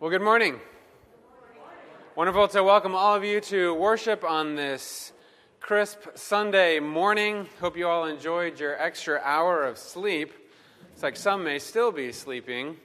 Well, good morning. Wonderful to welcome all of you to worship on this crisp Sunday morning. Hope you all enjoyed your extra hour of sleep. It's like some may still be sleeping,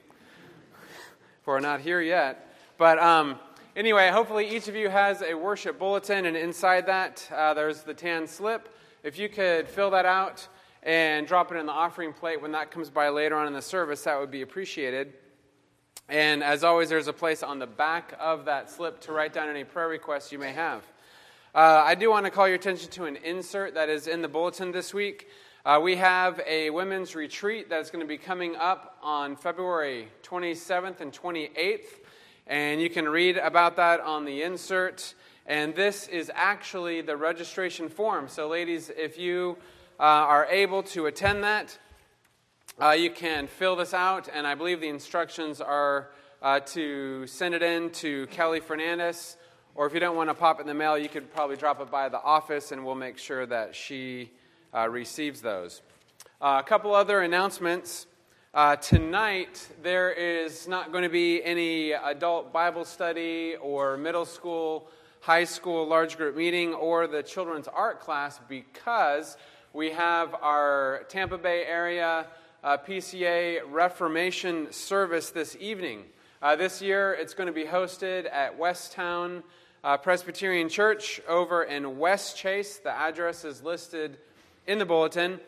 for we're not here yet. But anyway, hopefully each of you has a worship bulletin, and inside that there's the tan slip. If you could fill that out and drop it in the offering plate when that comes by later on in the service, that would be appreciated. And as always, there's a place on the back of that slip to write down any prayer requests you may have. I do want to call your attention to an insert that is in the bulletin this week. We have a women's retreat that's going to be coming up on February 27th and 28th. And you can read about that on the insert. And this is actually the registration form. So ladies, if you are able to attend that, you can fill this out, and I believe the instructions are to send it in to Kelly Fernandez, or if you don't want to pop it in the mail, you could probably drop it by the office, and we'll make sure that she receives those. A couple other announcements. Tonight, there is not going to be any adult Bible study or middle school, high school large group meeting, or the children's art class because we have our Tampa Bay area PCA Reformation service this evening. This year, it's going to be hosted at Westtown Presbyterian Church over in West Chase. The address is listed in the bulletin.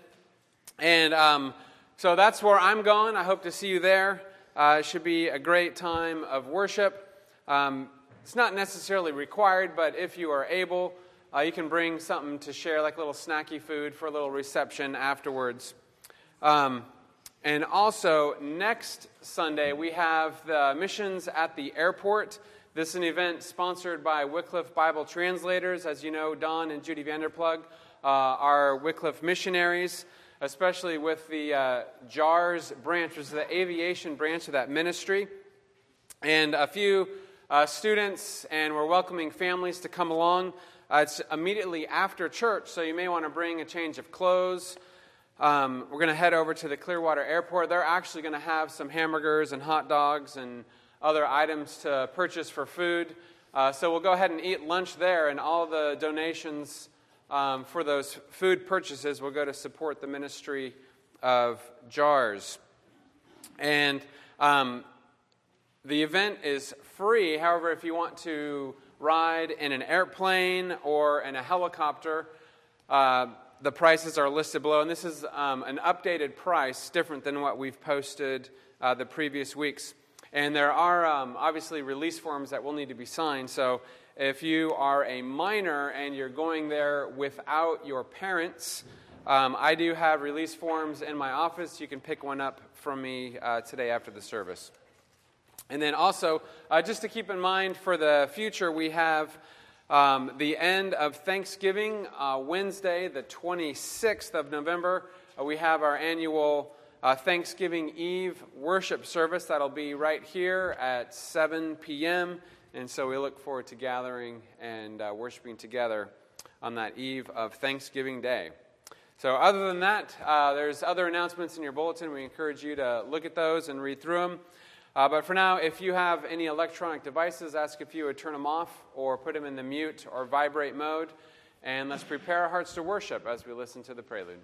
And so that's where I'm going. I hope to see you there. It should be a great time of worship. It's not necessarily required, but if you are able, you can bring something to share, like a little snacky food for a little reception afterwards. And also, next Sunday, we have the Missions at the Airport. This is an event sponsored by Wycliffe Bible Translators. As you know, Don and Judy Vanderplug are Wycliffe missionaries, especially with the JARS branch, which is the aviation branch of that ministry. And a few students, and we're welcoming families to come along. It's immediately after church, so you may want to bring a change of clothes. We're going to head over to the Clearwater Airport. They're actually going to have some hamburgers and hot dogs and other items to purchase for food. So we'll go ahead and eat lunch there, and all the donations for those food purchases will go to support the ministry of JARS. And the event is free. However, if you want to ride in an airplane or in a helicopter, the prices are listed below, and this is an updated price, different than what we've posted the previous weeks. And there are obviously release forms that will need to be signed, so if you are a minor and you're going there without your parents, I do have release forms in my office. You can pick one up from me today after the service. And then also, just to keep in mind for the future, we have the end of Thanksgiving, Wednesday, the 26th of November. We have our annual Thanksgiving Eve worship service. That'll be right here at 7 p.m. And so we look forward to gathering and worshiping together on that eve of Thanksgiving Day. So other than that, there's other announcements in your bulletin. We encourage you to look at those and read through them. But for now, if you have any electronic devices, ask if you would turn them off or put them in the mute or vibrate mode. And let's prepare our hearts to worship as we listen to the prelude.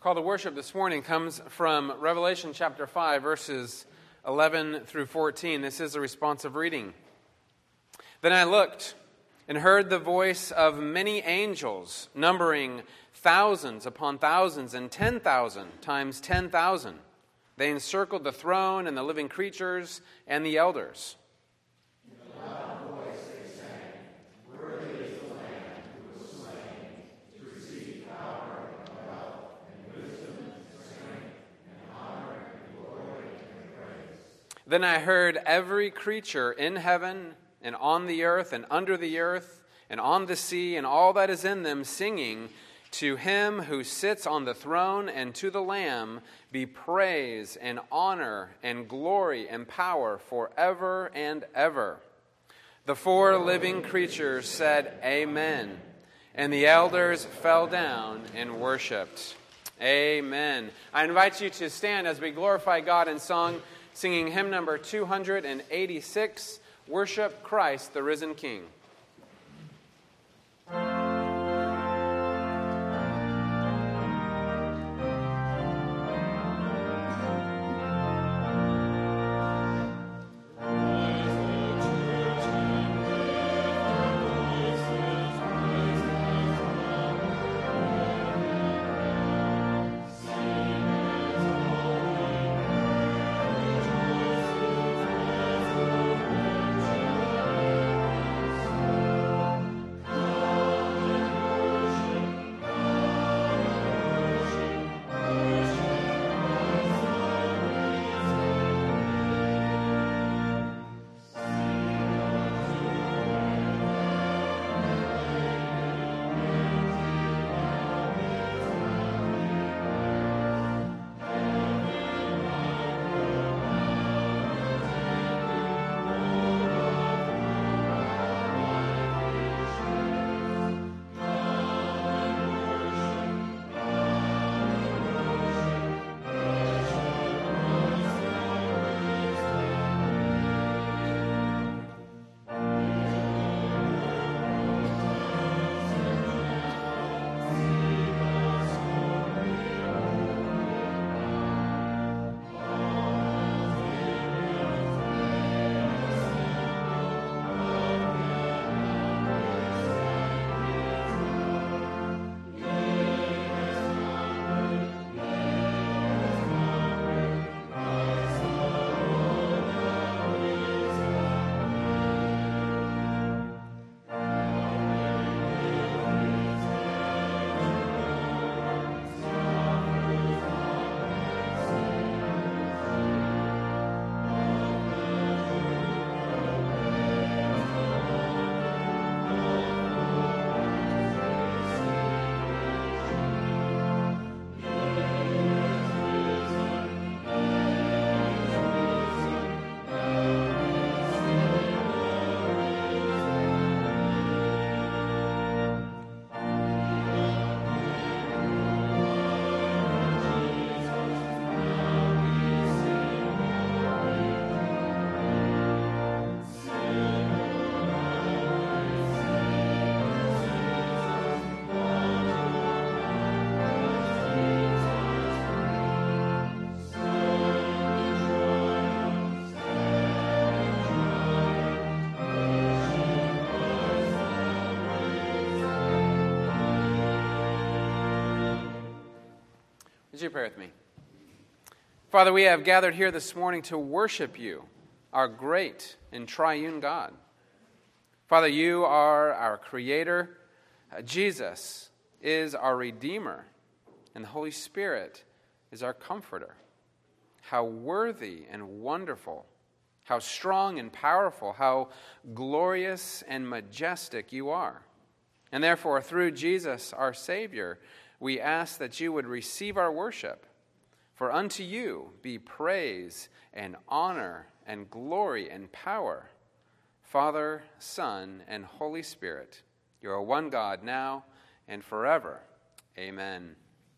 call to worship this morning comes from Revelation chapter 5, verses 11 through 14. This is a responsive reading. Then I looked and heard the voice of many angels, numbering thousands upon thousands and 10,000 times 10,000. They encircled the throne and the living creatures and the elders. Then I heard every creature in heaven and on the earth and under the earth and on the sea and all that is in them singing, "To him who sits on the throne and to the Lamb be praise and honor and glory and power forever and ever." The four living creatures said, "Amen." And the elders fell down and worshipped. Amen. I invite you to stand as we glorify God in song, singing hymn number 286, Worship Christ the Risen King. Would you pray with me? Father, we have gathered here this morning to worship you, our great and triune God. Father, you are our Creator. Jesus is our Redeemer, and the Holy Spirit is our Comforter. How worthy and wonderful, how strong and powerful, how glorious and majestic you are. And therefore, through Jesus, our Savior, we ask that you would receive our worship. For unto you be praise and honor and glory and power, Father, Son, and Holy Spirit. You are one God now and forever. Amen.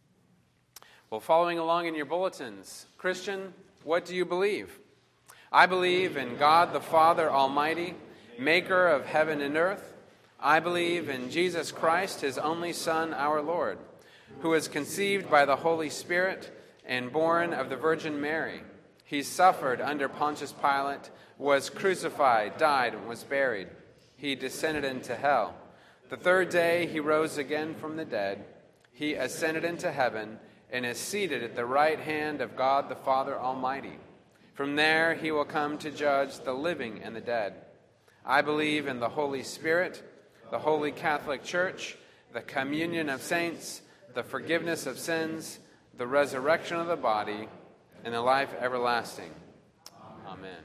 Well, following along in your bulletins, Christian, what do you believe? I believe in God the Father Almighty, maker of heaven and earth. I believe in Jesus Christ, his only Son, our Lord, who was conceived by the Holy Spirit and born of the Virgin Mary. He suffered under Pontius Pilate, was crucified, died, and was buried. He descended into hell. The third day he rose again from the dead. He ascended into heaven and is seated at the right hand of God the Father Almighty. From there he will come to judge the living and the dead. I believe in the Holy Spirit, the Holy Catholic Church, the communion of saints, the forgiveness of sins, the resurrection of the body, and the life everlasting. Amen.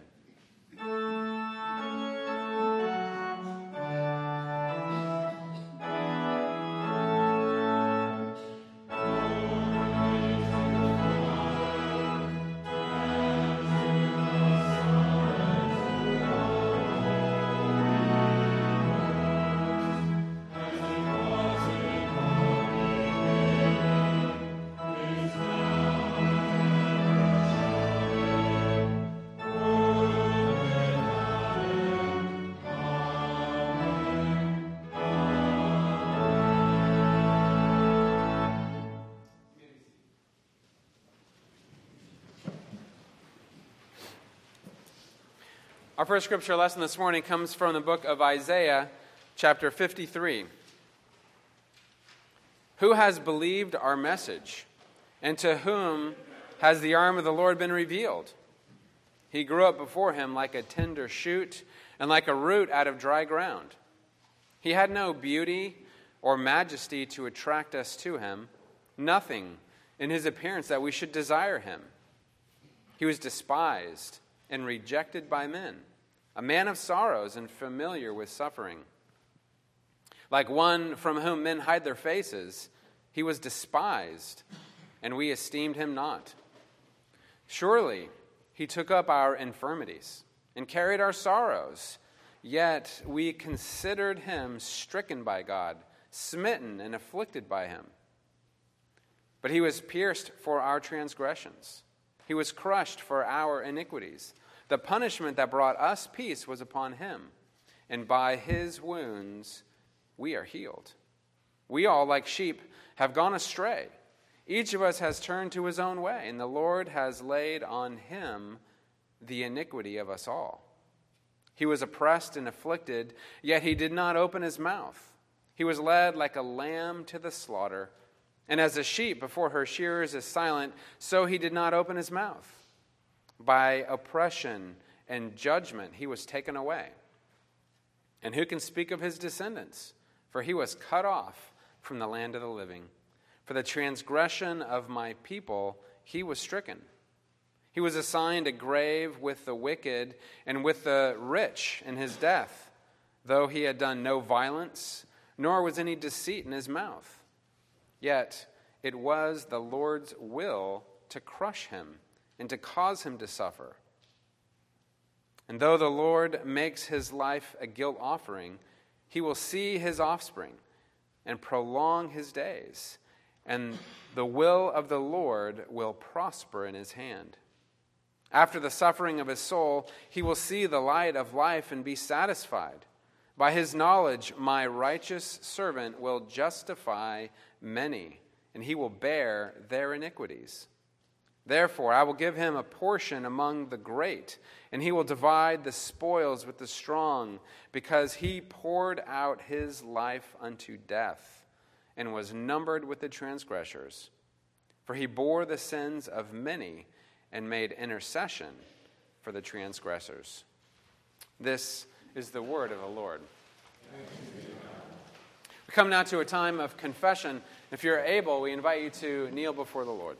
Our first scripture lesson this morning comes from the book of Isaiah, chapter 53. Who has believed our message, and to whom has the arm of the Lord been revealed? He grew up before him like a tender shoot, and like a root out of dry ground. He had no beauty or majesty to attract us to him, nothing in his appearance that we should desire him. He was despised and rejected by men, a man of sorrows and familiar with suffering. Like one from whom men hide their faces, he was despised, and we esteemed him not. Surely he took up our infirmities and carried our sorrows, yet we considered him stricken by God, smitten and afflicted by him. But he was pierced for our transgressions. He was crushed for our iniquities. The punishment that brought us peace was upon him, and by his wounds we are healed. We all, like sheep, have gone astray. Each of us has turned to his own way, and the Lord has laid on him the iniquity of us all. He was oppressed and afflicted, yet he did not open his mouth. He was led like a lamb to the slaughter, and as a sheep before her shearers is silent, so he did not open his mouth. By oppression and judgment he was taken away. And who can speak of his descendants? For he was cut off from the land of the living. For the transgression of my people he was stricken. He was assigned a grave with the wicked and with the rich in his death, though he had done no violence, nor was any deceit in his mouth. Yet it was the Lord's will to crush him and to cause him to suffer. And though the Lord makes his life a guilt offering, he will see his offspring and prolong his days, and the will of the Lord will prosper in his hand. After the suffering of his soul, he will see the light of life and be satisfied. By his knowledge, my righteous servant will justify many, and he will bear their iniquities. Therefore, I will give him a portion among the great, and he will divide the spoils with the strong, because he poured out his life unto death, and was numbered with the transgressors. For he bore the sins of many, and made intercession for the transgressors. This is the word of the Lord. We come now to a time of confession. If you're able, we invite you to kneel before the Lord.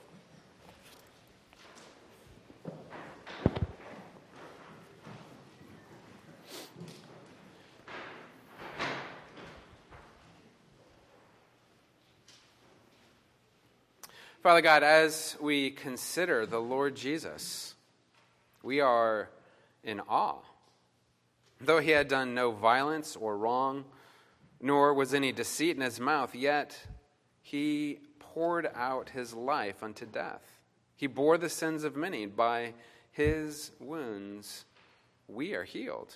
Father God, as we consider the Lord Jesus, we are in awe. Though he had done no violence or wrong, nor was any deceit in his mouth, yet he poured out his life unto death. He bore the sins of many. By his wounds we are healed.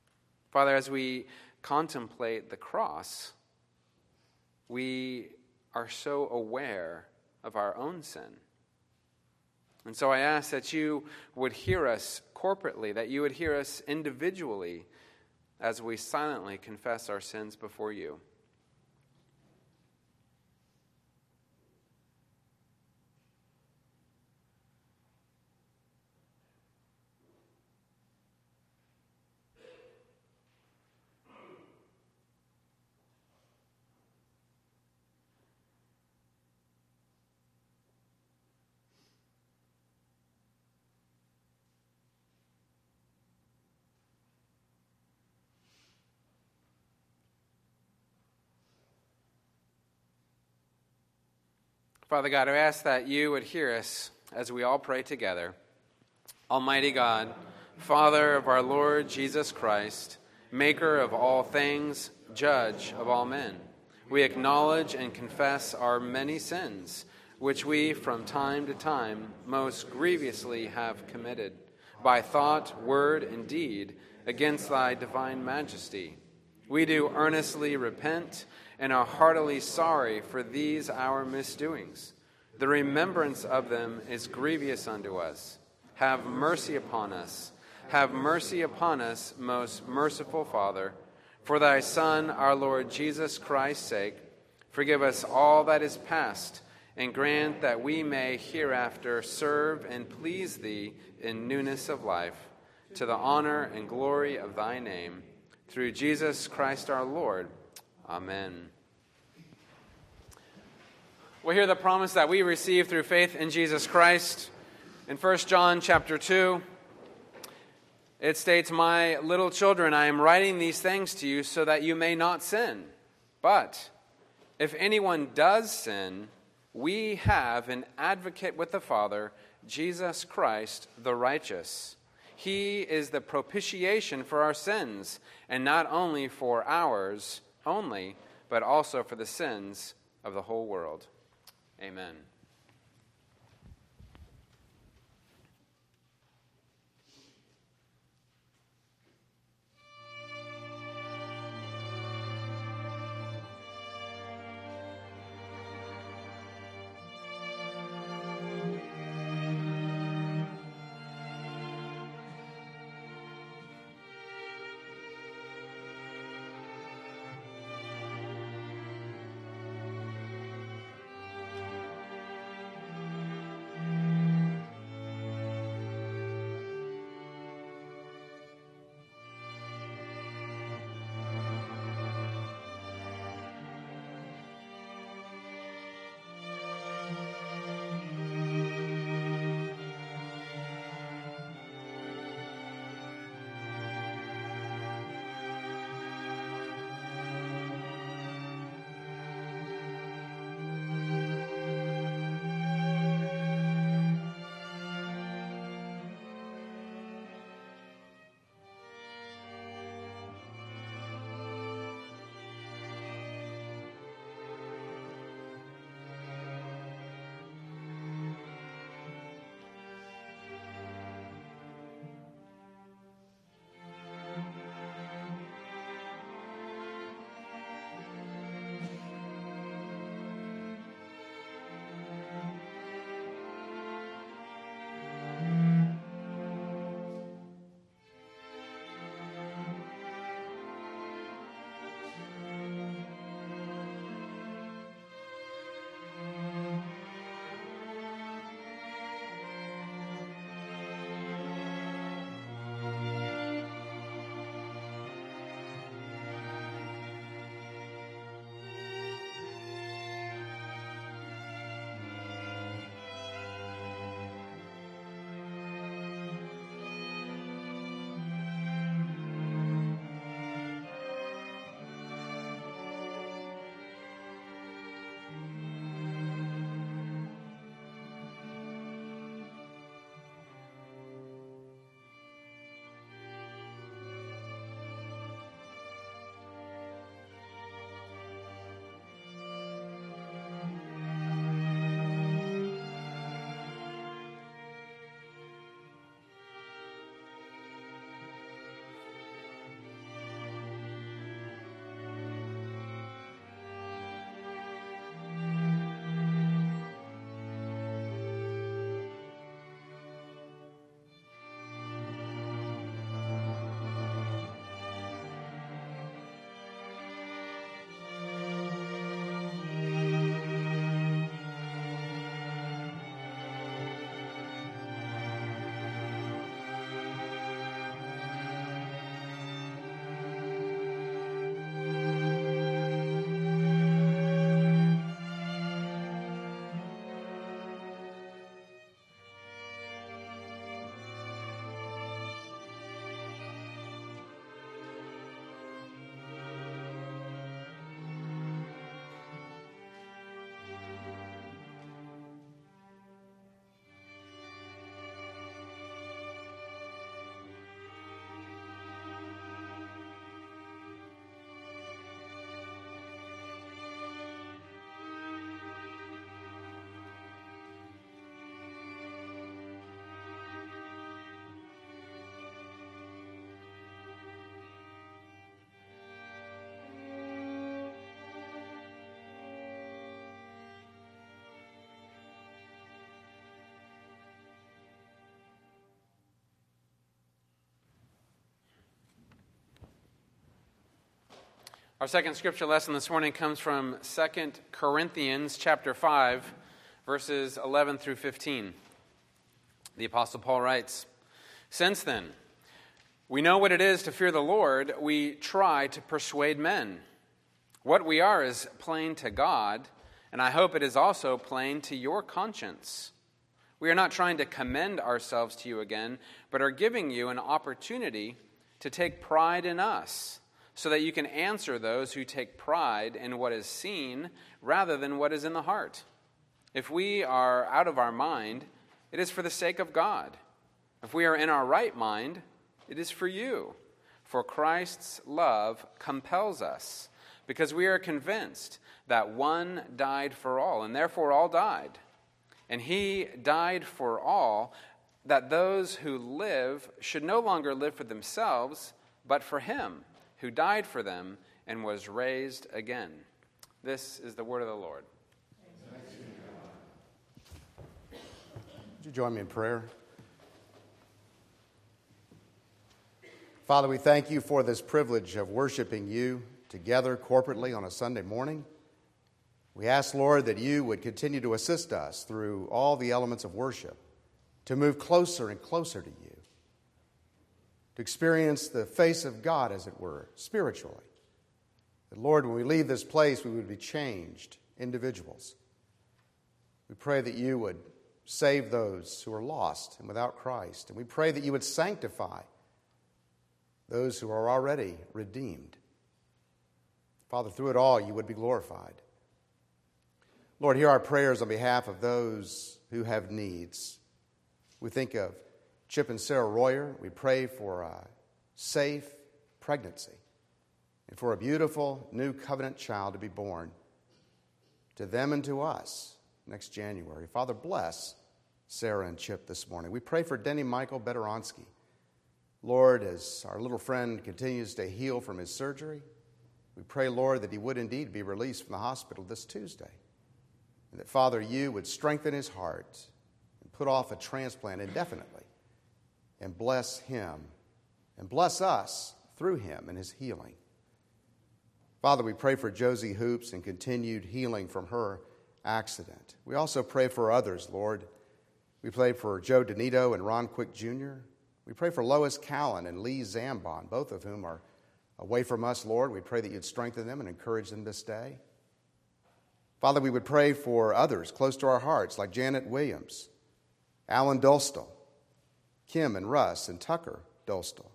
Father, as we contemplate the cross, we are so aware of our own sin. And so I ask that you would hear us corporately, that you would hear us individually as we silently confess our sins before you. Father God, I ask that you would hear us as we all pray together. Almighty God, Father of our Lord Jesus Christ, maker of all things, judge of all men, we acknowledge and confess our many sins, which we from time to time most grievously have committed, by thought, word, and deed, against thy divine majesty. We do earnestly repent and are heartily sorry for these our misdoings. The remembrance of them is grievous unto us. Have mercy upon us. Have mercy upon us, most merciful Father. For thy Son, our Lord Jesus Christ's sake, forgive us all that is past, and grant that we may hereafter serve and please thee in newness of life, to the honor and glory of thy name, through Jesus Christ our Lord. Amen. We hear the promise that we receive through faith in Jesus Christ. In 1 John chapter 2, it states, "My little children, I am writing these things to you so that you may not sin. But if anyone does sin, we have an advocate with the Father, Jesus Christ the righteous. He is the propitiation for our sins, and not only for ours only, but also for the sins of the whole world." Amen. Our second scripture lesson this morning comes from 2 Corinthians chapter 5, verses 11 through 15. The Apostle Paul writes, "Since then, we know what it is to fear the Lord, we try to persuade men. What we are is plain to God, and I hope it is also plain to your conscience. We are not trying to commend ourselves to you again, but are giving you an opportunity to take pride in us, so that you can answer those who take pride in what is seen rather than what is in the heart. If we are out of our mind, it is for the sake of God. If we are in our right mind, it is for you. For Christ's love compels us, because we are convinced that one died for all, and therefore all died. And he died for all, that those who live should no longer live for themselves, but for him who died for them and was raised again." This is the word of the Lord. Would you join me in prayer? Father, we thank you for this privilege of worshiping you together corporately on a Sunday morning. We ask, Lord, that you would continue to assist us through all the elements of worship to move closer and closer to you, to experience the face of God, as it were, spiritually. That, Lord, when we leave this place, we would be changed individuals. We pray that you would save those who are lost and without Christ. And we pray that you would sanctify those who are already redeemed. Father, through it all, you would be glorified. Lord, hear our prayers on behalf of those who have needs. We think of Chip and Sarah Royer. We pray for a safe pregnancy and for a beautiful new covenant child to be born to them and to us next January. Father, bless Sarah and Chip this morning. We pray for Denny Michael Bedoronsky. Lord, as our little friend continues to heal from his surgery, we pray, Lord, that he would indeed be released from the hospital this Tuesday. And that, Father, you would strengthen his heart and put off a transplant indefinitely. And bless him, and bless us through him and his healing. Father, we pray for Josie Hoops and continued healing from her accident. We also pray for others, Lord. We pray for Joe Donito and Ron Quick Jr. We pray for Lois Callan and Lee Zambon, both of whom are away from us, Lord. We pray that you'd strengthen them and encourage them this day. Father, we would pray for others close to our hearts, like Janet Williams, Alan Dolstall, Kim and Russ and Tucker Dolstall.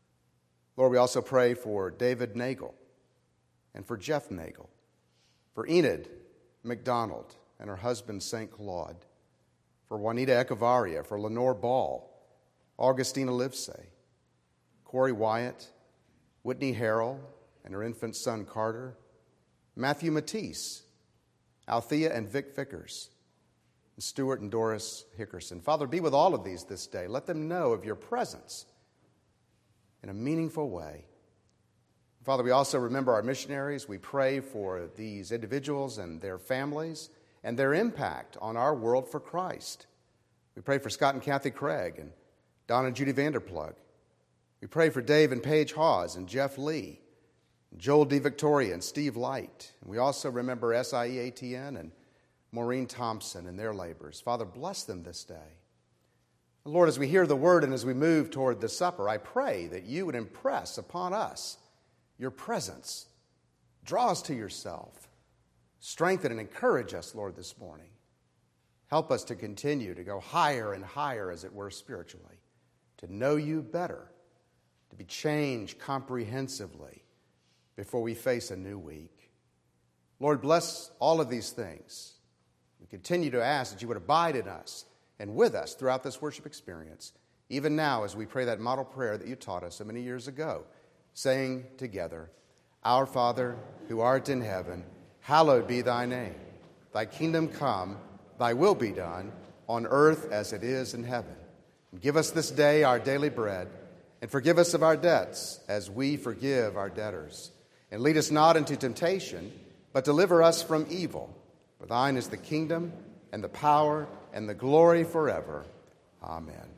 Lord, we also pray for David Nagel and for Jeff Nagel, for Enid McDonald and her husband St. Claude, for Juanita Echevarria, for Lenore Ball, Augustina Livesey, Corey Wyatt, Whitney Harrell and her infant son Carter, Matthew Matisse, Althea and Vic Vickers, and Stuart and Doris Hickerson. Father, be with all of these this day. Let them know of your presence in a meaningful way. Father, we also remember our missionaries. We pray for these individuals and their families and their impact on our world for Christ. We pray for Scott and Kathy Craig and Don and Judy Vanderplug. We pray for Dave and Paige Hawes and Jeff Lee, and Joel D. Victoria and Steve Light. And we also remember SIE ATN and Maureen Thompson and their labors. Father, bless them this day. Lord, as we hear the word and as we move toward the supper, I pray that you would impress upon us your presence. Draw us to yourself. Strengthen and encourage us, Lord, this morning. Help us to continue to go higher and higher, as it were, spiritually, to know you better, to be changed comprehensively before we face a new week. Lord, bless all of these things. We continue to ask that you would abide in us and with us throughout this worship experience, even now as we pray that model prayer that you taught us so many years ago, saying together, "Our Father, who art in heaven, hallowed be thy name. Thy kingdom come, thy will be done, on earth as it is in heaven. And give us this day our daily bread, and forgive us of our debts as we forgive our debtors. And lead us not into temptation, but deliver us from evil. For thine is the kingdom, and the power, and the glory forever. Amen."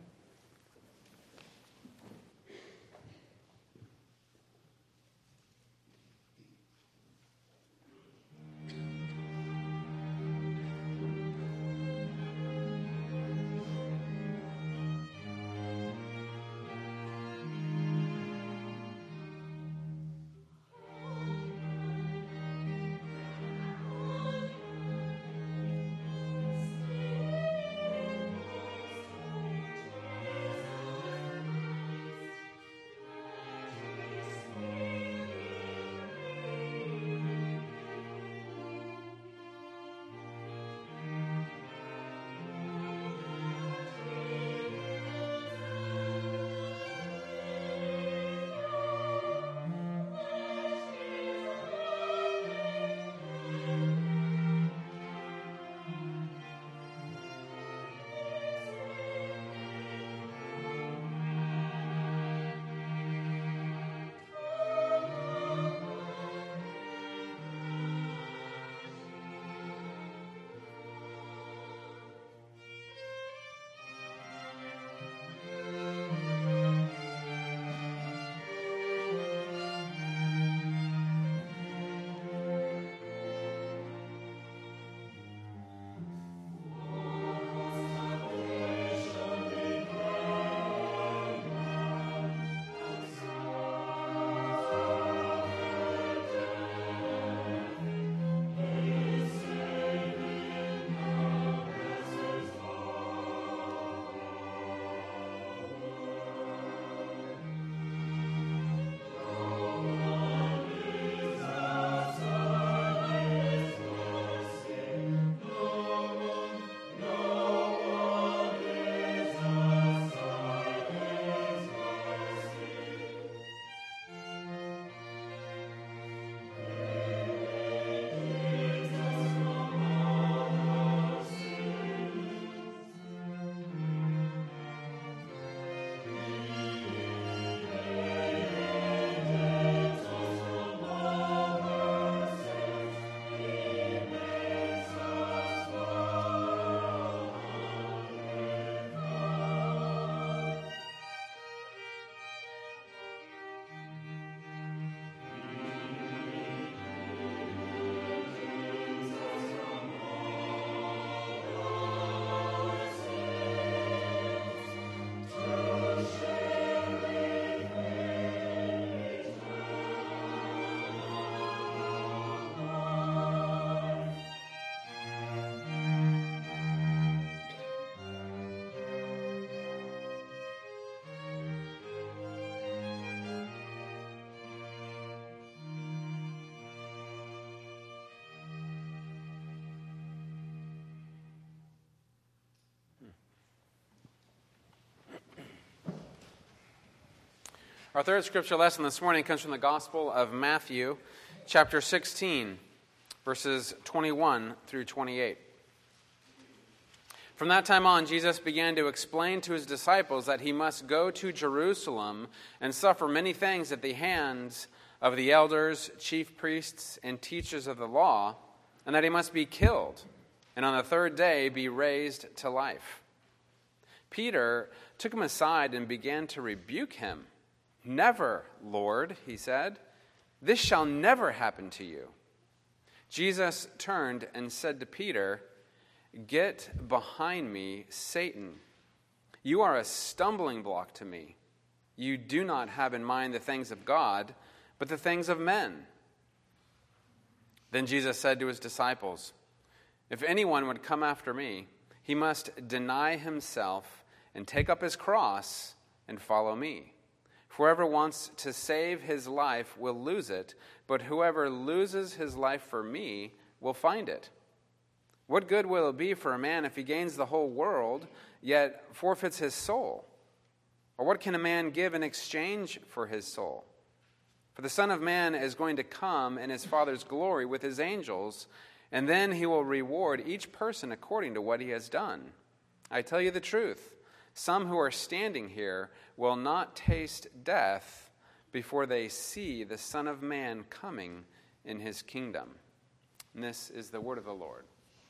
Our third scripture lesson this morning comes from the Gospel of Matthew, chapter 16, verses 21 through 28. From that time on, Jesus began to explain to his disciples that he must go to Jerusalem and suffer many things at the hands of the elders, chief priests, and teachers of the law, and that he must be killed, and on the third day be raised to life. Peter took him aside and began to rebuke him. "Never, Lord," he said. "This shall never happen to you." Jesus turned and said to Peter, "Get behind me, Satan. You are a stumbling block to me. You do not have in mind the things of God, but the things of men." Then Jesus said to his disciples, "If anyone would come after me, he must deny himself and take up his cross and follow me. Whoever wants to save his life will lose it, but whoever loses his life for me will find it. What good will it be for a man if he gains the whole world, yet forfeits his soul? Or what can a man give in exchange for his soul? For the Son of Man is going to come in his Father's glory with his angels, and then he will reward each person according to what he has done. I tell you the truth. Some who are standing here will not taste death before they see the Son of Man coming in his kingdom." And this is the word of the Lord.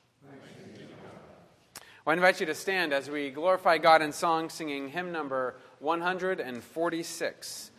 I invite you to stand as we glorify God in song, singing hymn number 146.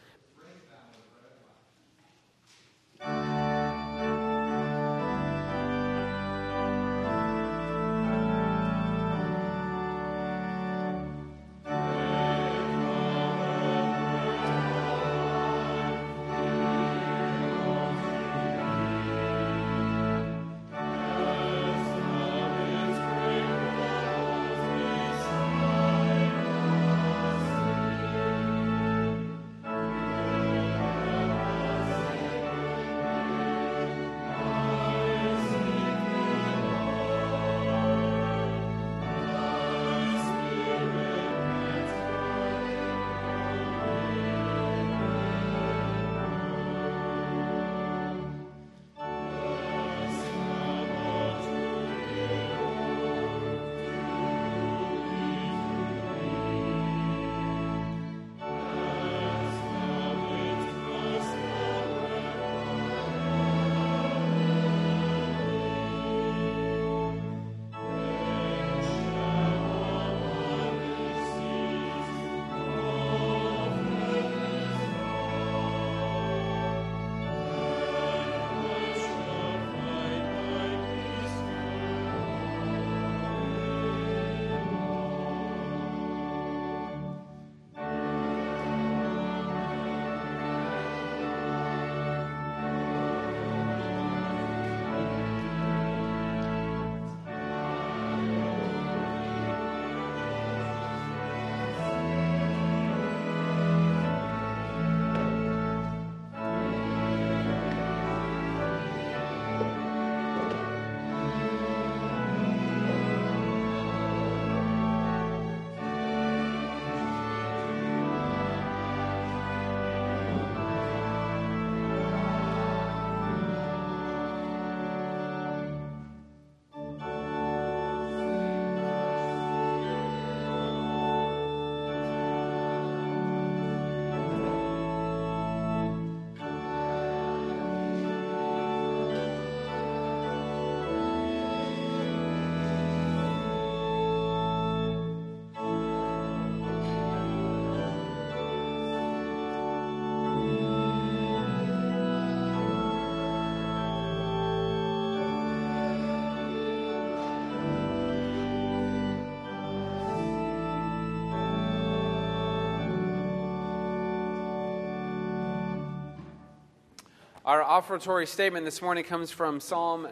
Our offertory statement this morning comes from Psalm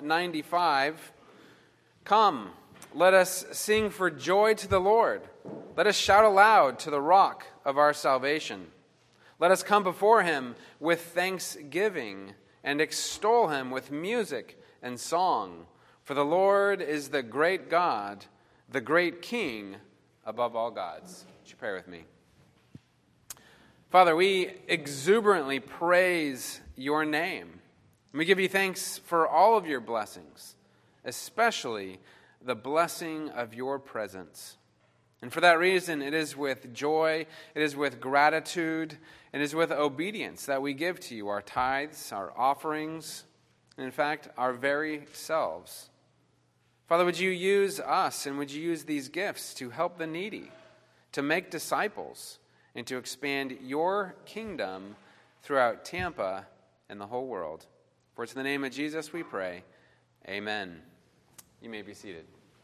95. "Come, let us sing for joy to the Lord. Let us shout aloud to the rock of our salvation. Let us come before him with thanksgiving and extol him with music and song. For the Lord is the great God, the great King above all gods." Would you pray with me? Father, we exuberantly praise your name. We give you thanks for all of your blessings, especially the blessing of your presence. And for that reason, it is with joy, it is with gratitude, it is with obedience that we give to you our tithes, our offerings, and in fact, our very selves. Father, would you use us and would you use these gifts to help the needy, to make disciples, and to expand your kingdom throughout Tampa and the whole world. For it's in the name of Jesus we pray. Amen. You may be seated.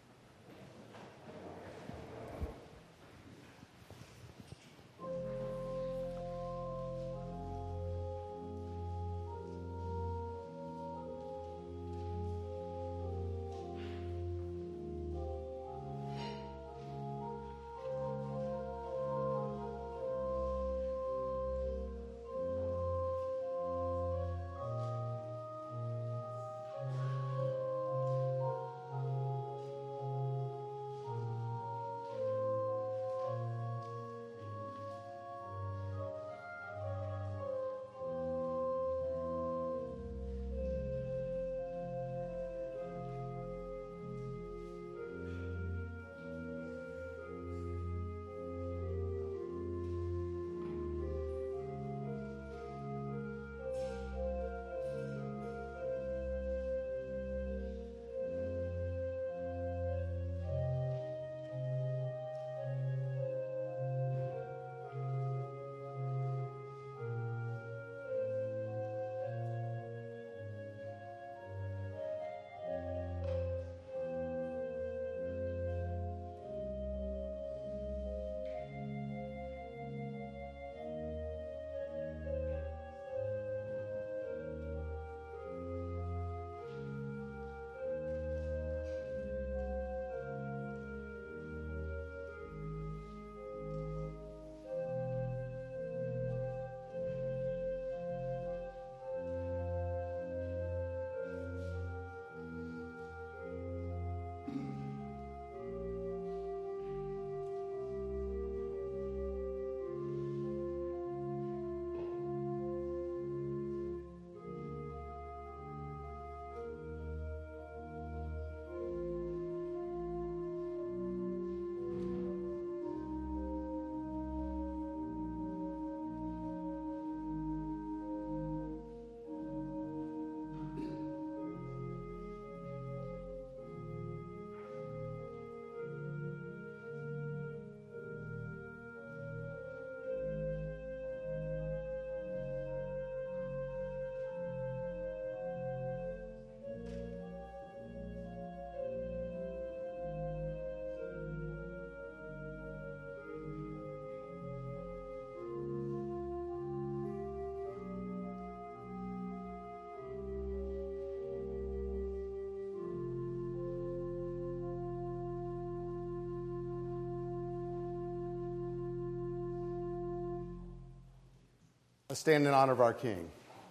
Let's stand in honor of our King.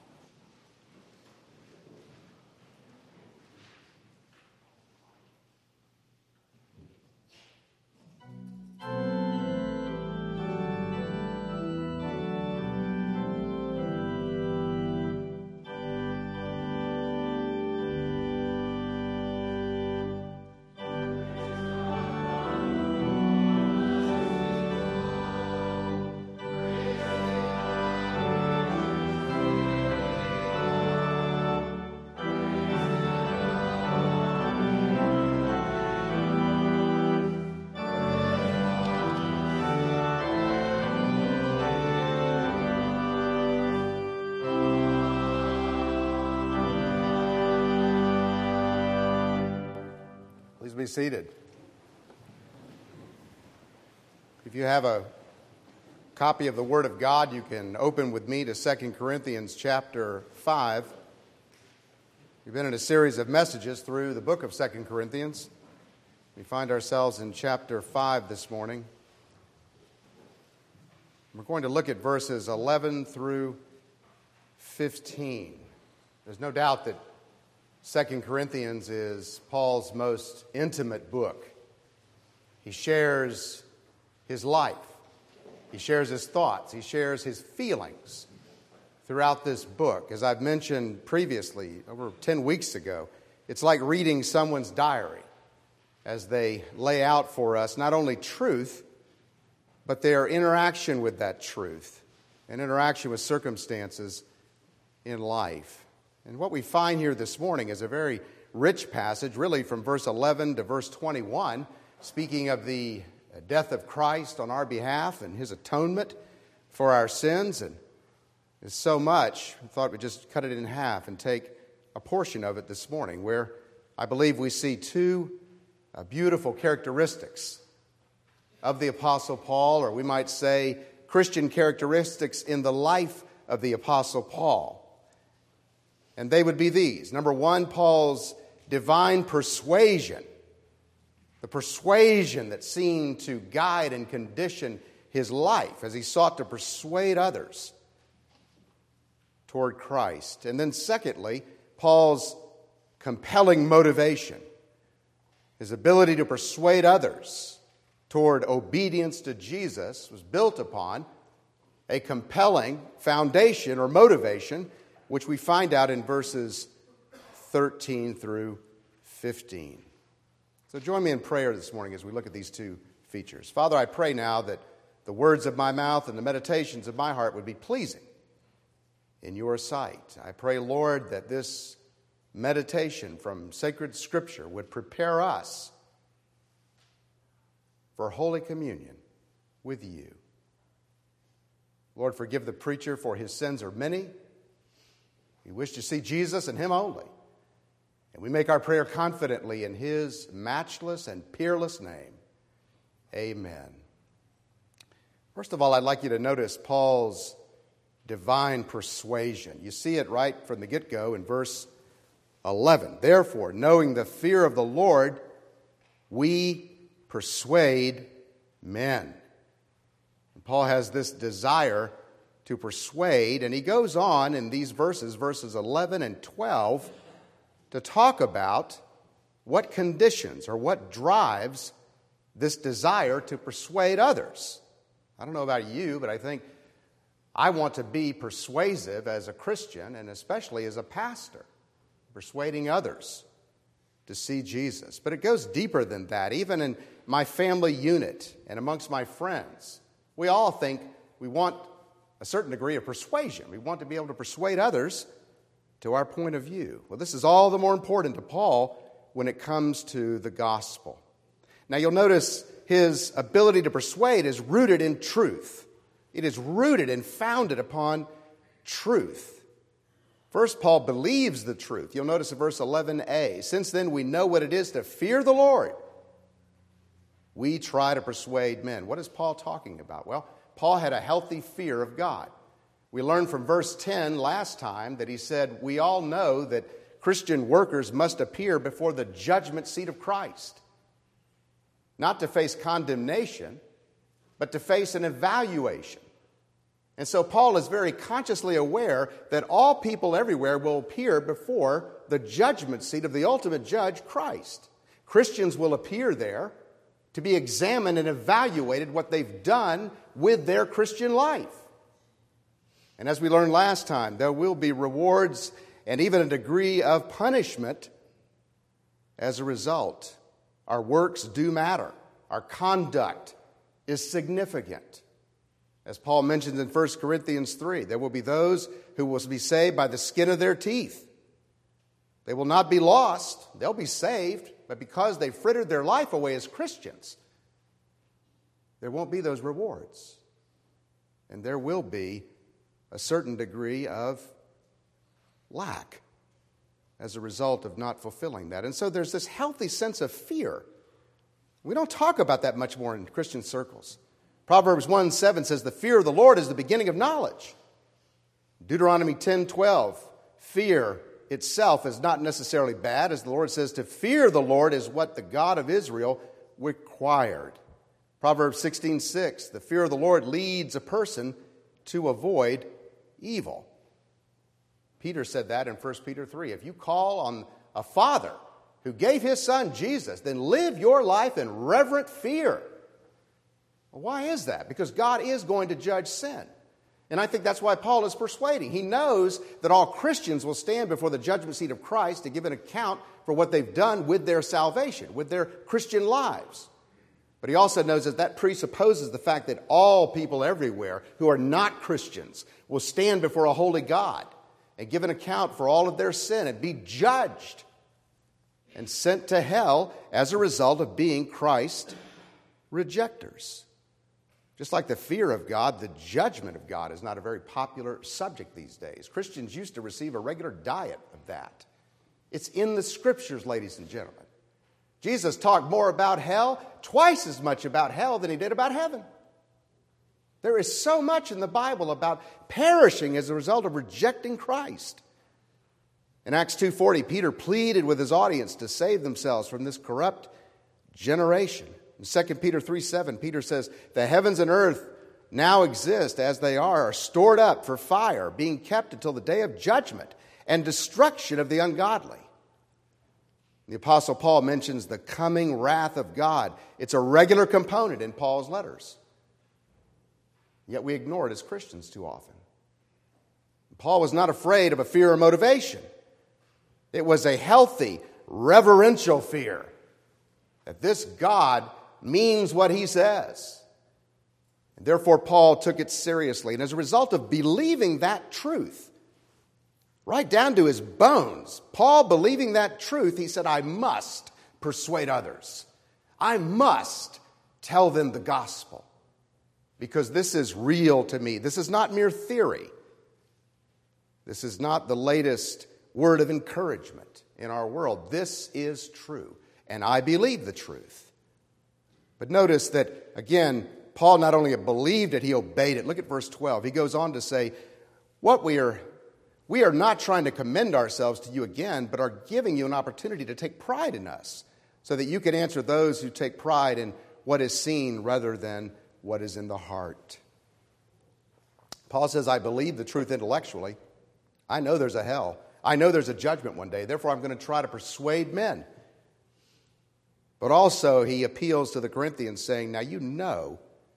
Please be seated. If you have a copy of the Word of God, you can open with me to 2 Corinthians chapter 5. We've been in a series of messages through the book of 2 Corinthians. We find ourselves in chapter 5 this morning. We're going to look at verses 11 through 15. There's no doubt that 2 Corinthians is Paul's most intimate book. He shares his life, He shares his thoughts. He shares his feelings throughout this book. As I've mentioned previously, over 10 weeks ago, it's like reading someone's diary as they lay out for us not only truth, but their interaction with that truth and interaction with circumstances in life. And what we find here this morning is a very rich passage, really from verse 11 to verse 21, speaking of the death of Christ on our behalf and his atonement for our sins. And there's so much, I thought we'd just cut it in half and take a portion of it this morning, where I believe we see two beautiful characteristics of the Apostle Paul, or we might say Christian characteristics in the life of the Apostle Paul. And they would be these. Number one, Paul's divine persuasion. The persuasion that seemed to guide and condition his life as he sought to persuade others toward Christ. And then secondly, Paul's compelling motivation. His ability to persuade others toward obedience to Jesus was built upon a compelling foundation or motivation, which we find out in verses 13 through 15. So join me in prayer this morning as we look at these two features. Father, I pray now that the words of my mouth and the meditations of my heart would be pleasing in your sight. I pray, Lord, that this meditation from sacred Scripture would prepare us for Holy Communion with you. Lord, forgive the preacher, for his sins are many. We wish to see Jesus and him only. And we make our prayer confidently in his matchless and peerless name. Amen. First of all, I'd like you to notice Paul's divine persuasion. You see it right from the get-go in verse 11. Therefore, knowing the fear of the Lord, we persuade men. And Paul has this desire to persuade, and he goes on in these verses 11 and 12, to talk about what conditions or what drives this desire to persuade others. I don't know about you, but I think I want to be persuasive as a Christian and especially as a pastor, persuading others to see Jesus. But it goes deeper than that. Even in my family unit and amongst my friends, we all think we want a certain degree of persuasion. We want to be able to persuade others to our point of view. Well, this is all the more important to Paul when it comes to the gospel. Now, you'll notice his ability to persuade is rooted in truth. It is rooted and founded upon truth. First, Paul believes the truth. You'll notice in verse 11a, since then we know what it is to fear the Lord, we try to persuade men. What is Paul talking about? Well, Paul had a healthy fear of God. We learned from verse 10 last time that he said, we all know that Christian workers must appear before the judgment seat of Christ. Not to face condemnation, but to face an evaluation. And so Paul is very consciously aware that all people everywhere will appear before the judgment seat of the ultimate judge, Christ. Christians will appear there to be examined and evaluated what they've done with their Christian life. And as we learned last time, there will be rewards and even a degree of punishment as a result. Our works do matter. Our conduct is significant. As Paul mentions in 1 Corinthians 3, there will be those who will be saved by the skin of their teeth. They will not be lost. They'll be saved. But because they frittered their life away as Christians, there won't be those rewards. And there will be a certain degree of lack as a result of not fulfilling that. And so there's this healthy sense of fear. We don't talk about that much more in Christian circles. Proverbs 1:7 says, the fear of the Lord is the beginning of knowledge. Deuteronomy 10:12, fear itself is not necessarily bad. As the Lord says, to fear the Lord is what the God of Israel required. Proverbs 16:6, the fear of the Lord leads a person to avoid evil. Peter said that in 1 Peter 3. If you call on a father who gave his son Jesus, then live your life in reverent fear. Why is that? Because God is going to judge sin. And I think that's why Paul is persuading. He knows that all Christians will stand before the judgment seat of Christ to give an account for what they've done with their salvation, with their Christian lives. But he also knows that presupposes the fact that all people everywhere who are not Christians will stand before a holy God and give an account for all of their sin and be judged and sent to hell as a result of being Christ rejectors. Just like the fear of God, the judgment of God is not a very popular subject these days. Christians used to receive a regular diet of that. It's in the Scriptures, ladies and gentlemen. Jesus talked more about hell, twice as much about hell than he did about heaven. There is so much in the Bible about perishing as a result of rejecting Christ. In Acts 2:40, Peter pleaded with his audience to save themselves from this corrupt generation. In 2 Peter 3:7, Peter says, "The heavens and earth now exist as they are stored up for fire, being kept until the day of judgment and destruction of the ungodly." The Apostle Paul mentions the coming wrath of God. It's a regular component in Paul's letters. Yet we ignore it as Christians too often. Paul was not afraid of a fear or motivation. It was a healthy, reverential fear that this God means what he says. And therefore, Paul took it seriously. And as a result of believing that truth, right down to his bones, Paul believing that truth, he said, I must persuade others. I must tell them the gospel. Because this is real to me. This is not mere theory. This is not the latest word of encouragement in our world. This is true. And I believe the truth. But notice that, again, Paul not only believed it, he obeyed it. Look at verse 12. He goes on to say, we are not trying to commend ourselves to you again, but are giving you an opportunity to take pride in us, so that you can answer those who take pride in what is seen rather than what is in the heart. Paul says, I believe the truth intellectually. I know there's a hell. I know there's a judgment one day. Therefore, I'm going to try to persuade men. But also, he appeals to the Corinthians saying, now you know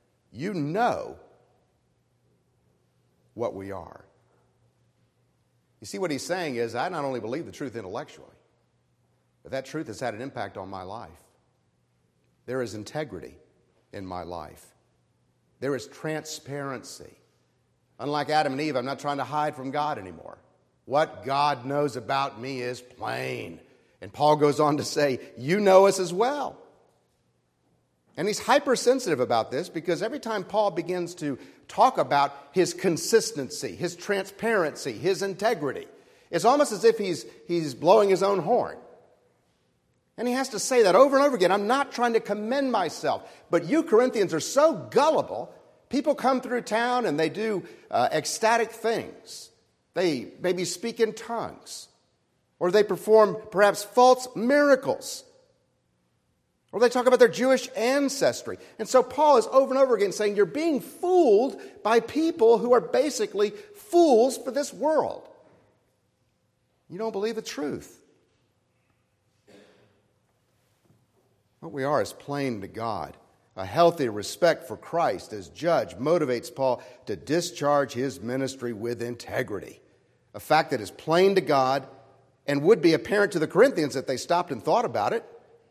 what we are. You see, what he's saying is, I not only believe the truth intellectually, but that truth has had an impact on my life. There is integrity in my life. There is transparency. Unlike Adam and Eve, I'm not trying to hide from God anymore. What God knows about me is plain. And Paul goes on to say, you know us as well. And he's hypersensitive about this because every time Paul begins to talk about his consistency, his transparency, his integrity, it's almost as if he's blowing his own horn. And he has to say that over and over again. I'm not trying to commend myself, but you Corinthians are so gullible. People come through town and they do ecstatic things. They maybe speak in tongues. Or they perform perhaps false miracles. Or they talk about their Jewish ancestry. And so Paul is over and over again saying, you're being fooled by people who are basically fools for this world. You don't believe the truth. What we are is plain to God. A healthy respect for Christ as judge motivates Paul to discharge his ministry with integrity. A fact that is plain to God and would be apparent to the Corinthians if they stopped and thought about it.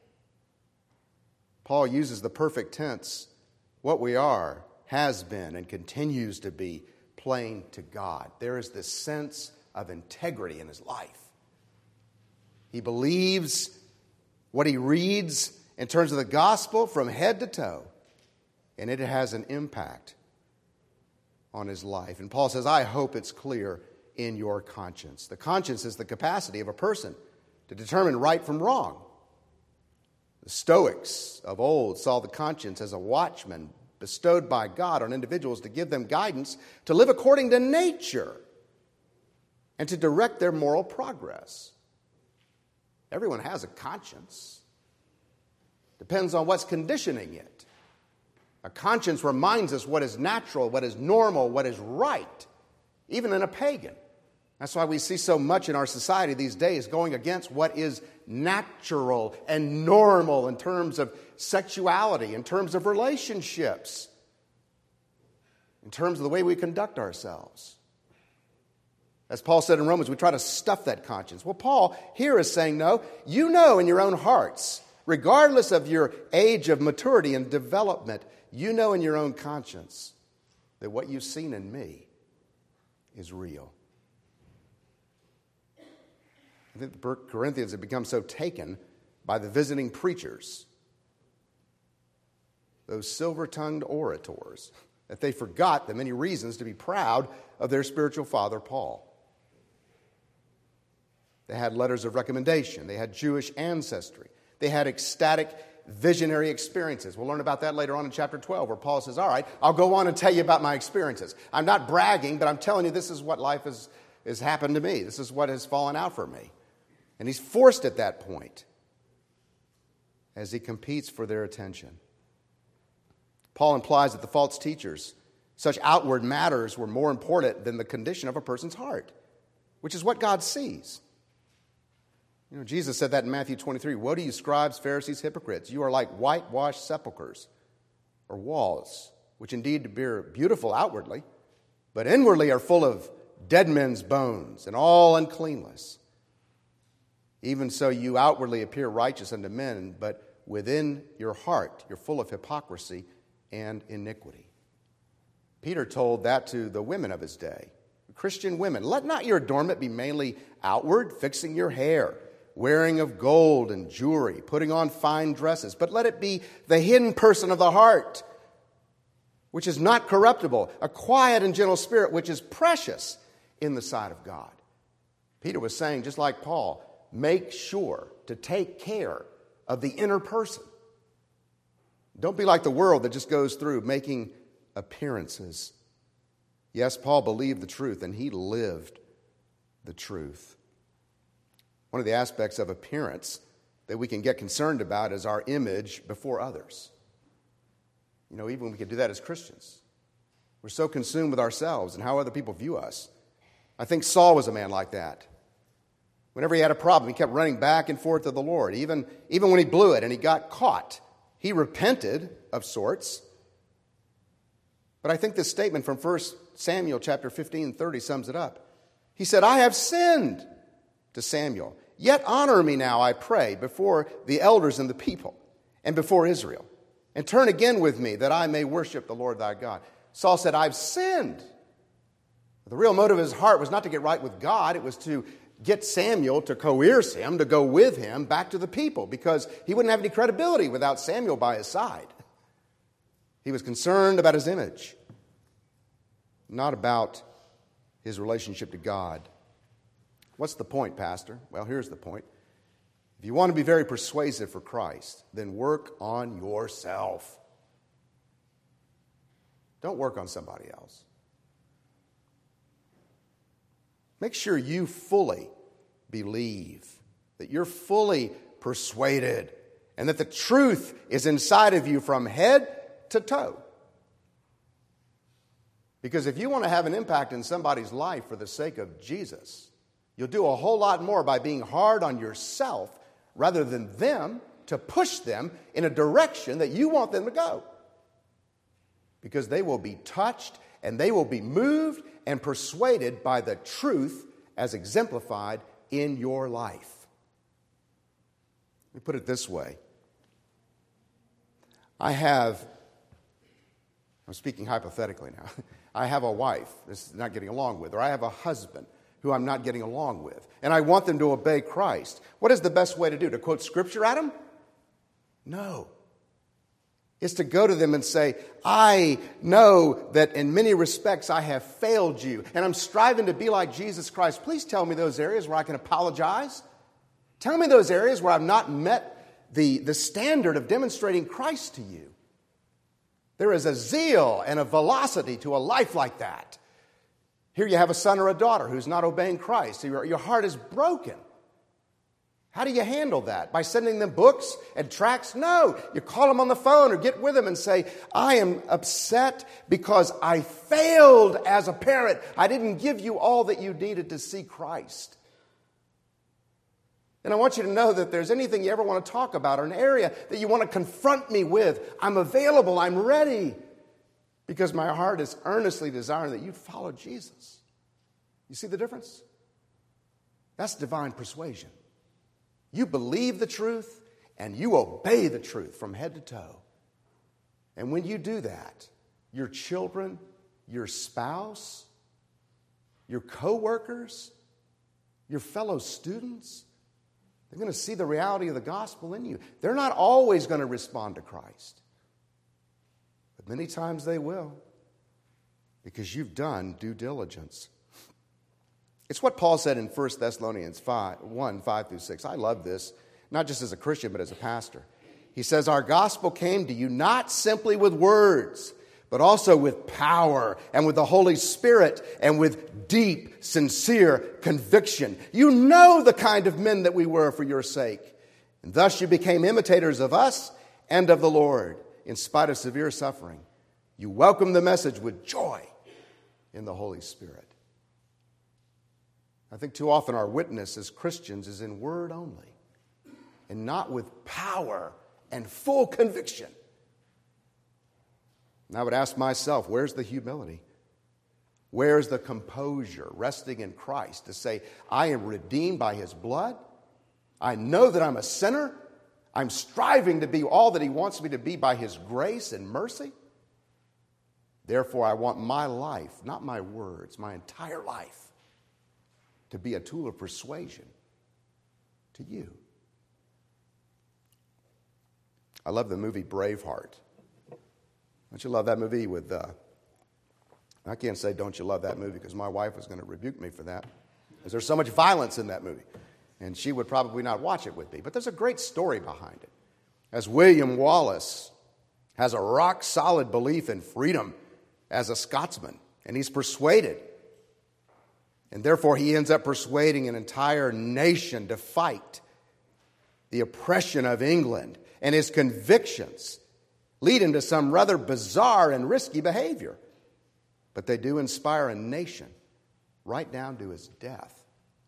Paul uses the perfect tense. What we are has been and continues to be plain to God. There is this sense of integrity in his life. He believes what he reads in terms of the gospel from head to toe, and it has an impact on his life. And Paul says, I hope it's clear in your conscience. The conscience is the capacity of a person to determine right from wrong. The Stoics of old saw the conscience as a watchman bestowed by God on individuals to give them guidance to live according to nature and to direct their moral progress. Everyone has a conscience. Depends on what's conditioning it. A conscience reminds us what is natural, what is normal, what is right, even in a pagan. That's why we see so much in our society these days going against what is natural and normal in terms of sexuality, in terms of relationships. in terms of the way we conduct ourselves. As Paul said in Romans, we try to stuff that conscience. Well, Paul here is saying, no, you know in your own hearts, regardless of your age of maturity and development, you know in your own conscience that what you've seen in me is real. I think the Corinthians had become so taken by the visiting preachers, those silver-tongued orators, that they forgot the many reasons to be proud of their spiritual father, Paul. They had letters of recommendation. They had Jewish ancestry. They had ecstatic, visionary experiences. We'll learn about that later on in chapter 12, where Paul says, all right, I'll go on and tell you about my experiences. I'm not bragging, but I'm telling you this is what life has happened to me. This is what has fallen out for me. And he's forced at that point as he competes for their attention. Paul implies that the false teachers, such outward matters were more important than the condition of a person's heart, which is what God sees. You know, Jesus said that in Matthew 23, woe to you, scribes, Pharisees, hypocrites. You are like whitewashed sepulchres or walls, which indeed appear beautiful outwardly, but inwardly are full of dead men's bones and all uncleanness. Even so, you outwardly appear righteous unto men, but within your heart you're full of hypocrisy and iniquity. Peter told that to the women of his day, Christian women. Let not your adornment be mainly outward, fixing your hair, wearing of gold and jewelry, putting on fine dresses, but let it be the hidden person of the heart, which is not corruptible, a quiet and gentle spirit, which is precious in the sight of God. Peter was saying, just like Paul, make sure to take care of the inner person. Don't be like the world that just goes through making appearances. Yes, Paul believed the truth, and he lived the truth. One of the aspects of appearance that we can get concerned about is our image before others. You know, even we can do that as Christians. We're so consumed with ourselves and how other people view us. I think Saul was a man like that. Whenever he had a problem, he kept running back and forth to the Lord. Even when he blew it and he got caught, he repented of sorts. But I think this statement from 1 Samuel chapter 15:30 sums it up. He said, I have sinned, to Samuel. Yet honor me now, I pray, before the elders and the people and before Israel. And turn again with me that I may worship the Lord thy God. Saul said, I've sinned. The real motive of his heart was not to get right with God. It was to get Samuel to coerce him, to go with him back to the people, because he wouldn't have any credibility without Samuel by his side. He was concerned about his image, not about his relationship to God. What's the point, Pastor? Well, here's the point. If you want to be very persuasive for Christ, then work on yourself. Don't work on somebody else. Make sure you fully believe, that you're fully persuaded, and that the truth is inside of you from head to toe. Because if you want to have an impact in somebody's life for the sake of Jesus, you'll do a whole lot more by being hard on yourself rather than them to push them in a direction that you want them to go. Because they will be touched and they will be moved and persuaded by the truth as exemplified in your life. Let me put it this way. I'm speaking hypothetically now. I have a wife that's not getting along with, or I have a husband who I'm not getting along with, and I want them to obey Christ. What is the best way to do? To quote Scripture at them? No. It's to go to them and say, I know that in many respects I have failed you, and I'm striving to be like Jesus Christ. Please tell me those areas where I can apologize. Tell me those areas where I've not met the standard of demonstrating Christ to you. There is a zeal and a velocity to a life like that. Here you have a son or a daughter who's not obeying Christ. Your heart is broken. How do you handle that? By sending them books and tracts? No. You call them on the phone or get with them and say, I am upset because I failed as a parent. I didn't give you all that you needed to see Christ. And I want you to know that if there's anything you ever want to talk about or an area that you want to confront me with, I'm available, I'm ready. because my heart is earnestly desiring that you'd follow Jesus. You see the difference? That's divine persuasion. You believe the truth and you obey the truth from head to toe. And when you do that, your children, your spouse, your co-workers, your fellow students, they're going to see the reality of the gospel in you. They're not always going to respond to Christ. But many times they will, because you've done due diligence. It's what Paul said in 1 Thessalonians 1, 5 through 6. I love this, not just as a Christian, but as a pastor. He says, our gospel came to you not simply with words, but also with power and with the Holy Spirit and with deep, sincere conviction. You know the kind of men that we were for your sake. And thus you became imitators of us and of the Lord, in spite of severe suffering. You welcomed the message with joy in the Holy Spirit. I think too often our witness as Christians is in word only, and not with power and full conviction. And I would ask myself, where's the humility? Where's the composure resting in Christ to say, I am redeemed by his blood. I know that I'm a sinner. I'm striving to be all that he wants me to be by his grace and mercy. Therefore, I want my life, not my words, my entire life, to be a tool of persuasion to you. I love the movie Braveheart. Don't you love that movie with, I can't say don't you love that movie because my wife is going to rebuke me for that. Because there's so much violence in that movie. And she would probably not watch it with me. But there's a great story behind it. As William Wallace has a rock-solid belief in freedom as a Scotsman. And he's persuaded. And therefore he ends up persuading an entire nation to fight the oppression of England. And his convictions lead him to some rather bizarre and risky behavior. But they do inspire a nation right down to his death.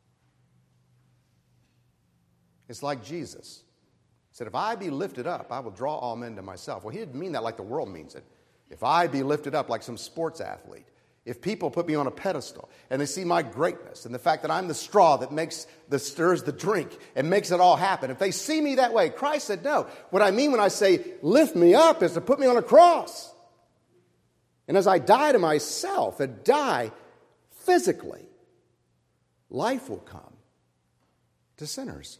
It's like Jesus. He said, if I be lifted up, I will draw all men to myself. Well, he didn't mean that like the world means it. If I be lifted up like some sports athlete, if people put me on a pedestal and they see my greatness and the fact that I'm the straw that stirs the drink and makes it all happen, if they see me that way, Christ said, no. What I mean when I say lift me up is to put me on a cross. And as I die to myself and die physically, life will come to sinners.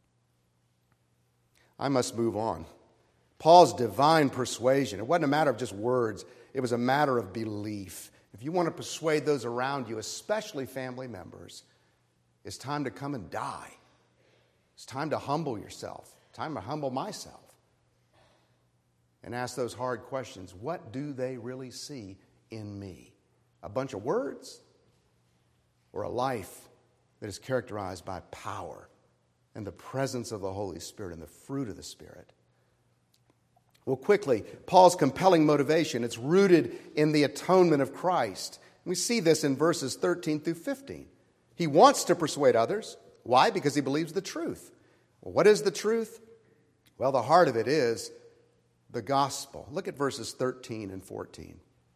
I must move on. Paul's divine persuasion, it wasn't a matter of just words, it was a matter of belief. If you want to persuade those around you, especially family members, it's time to come and die. It's time to humble yourself. Time to humble myself. And ask those hard questions. What do they really see in me? A bunch of words? Or a life that is characterized by power and the presence of the Holy Spirit and the fruit of the Spirit? Well, quickly, Paul's compelling motivation, it's rooted in the atonement of Christ. We see this in verses 13 through 15. He wants to persuade others. Why? Because he believes the truth. Well, what is the truth? Well, the heart of it is the gospel. Look at verses 13 and 14.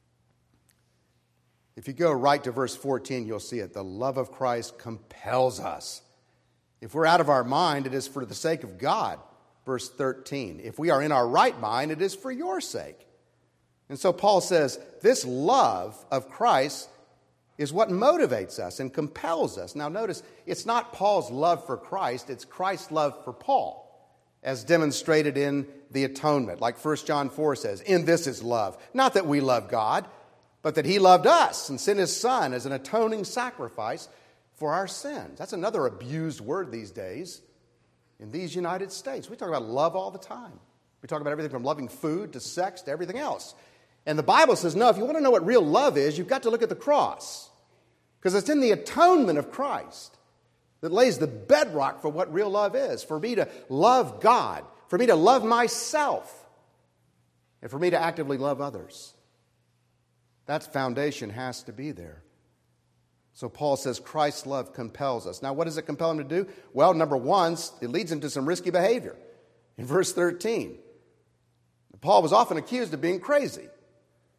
If you go right to verse 14, you'll see it. The love of Christ compels us. If we're out of our mind, it is for the sake of God. Verse 13, if we are in our right mind, it is for your sake. And so Paul says, this love of Christ is what motivates us and compels us. Now notice, it's not Paul's love for Christ, it's Christ's love for Paul, as demonstrated in the atonement. Like 1 John 4 says, in this is love. Not that we love God, but that he loved us and sent his Son as an atoning sacrifice for our sins. That's another abused word these days. In these United States, we talk about love all the time. We talk about everything from loving food to sex to everything else. And the Bible says, no, if you want to know what real love is, you've got to look at the cross. Because it's in the atonement of Christ that lays the bedrock for what real love is. For me to love God, for me to love myself, and for me to actively love others. That foundation has to be there. So Paul says Christ's love compels us. Now, what does it compel him to do? Well, number one, it leads him to some risky behavior. In verse 13, Paul was often accused of being crazy.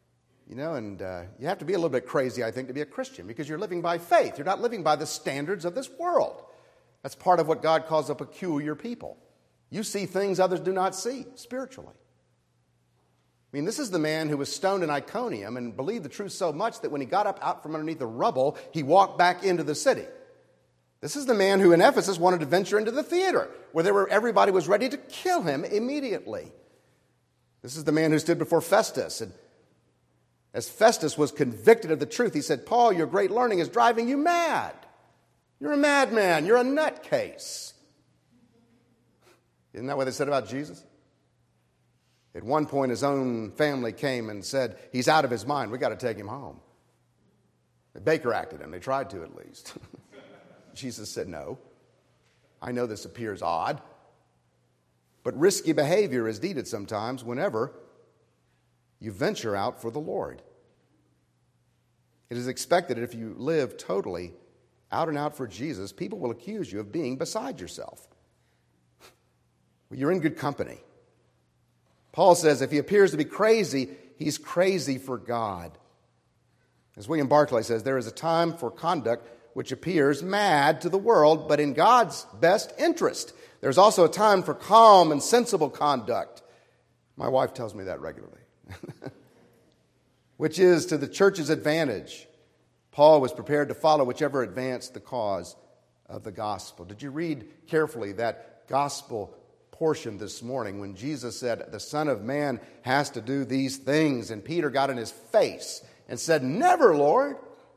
And you have to be a little bit crazy, I think, to be a Christian because you're living by faith. You're not living by the standards of this world. That's part of what God calls a peculiar people. You see things others do not see spiritually. This is the man who was stoned in Iconium and believed the truth so much that when he got up out from underneath the rubble, he walked back into the city. This is the man who in Ephesus wanted to venture into the theater where everybody was ready to kill him immediately. This is the man who stood before Festus, and as Festus was convicted of the truth, he said, "Paul, your great learning is driving you mad. You're a madman. You're a nutcase." Isn't that what they said about Jesus? At one point, his own family came and said, "He's out of his mind. We got to take him home." They Baker acted him. They tried to, at least. Jesus said, "No. I know this appears odd, but risky behavior is needed sometimes whenever you venture out for the Lord. It is expected that if you live totally out and out for Jesus, people will accuse you of being beside yourself. Well, you're in good company. Paul says if he appears to be crazy, he's crazy for God. As William Barclay says, there is a time for conduct which appears mad to the world, but in God's best interest. There's also a time for calm and sensible conduct. My wife tells me that regularly. Which is to the church's advantage. Paul was prepared to follow whichever advanced the cause of the gospel. Did you read carefully that gospel portion this morning when Jesus said, "The Son of Man has to do these things," and Peter got in his face and said, "Never, Lord."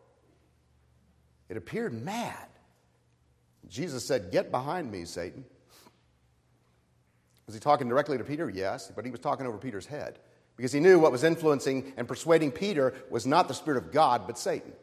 It appeared mad. Jesus said, "Get behind me, Satan." Was he talking directly to Peter? Yes, but he was talking over Peter's head because he knew what was influencing and persuading Peter was not the Spirit of God, but Satan.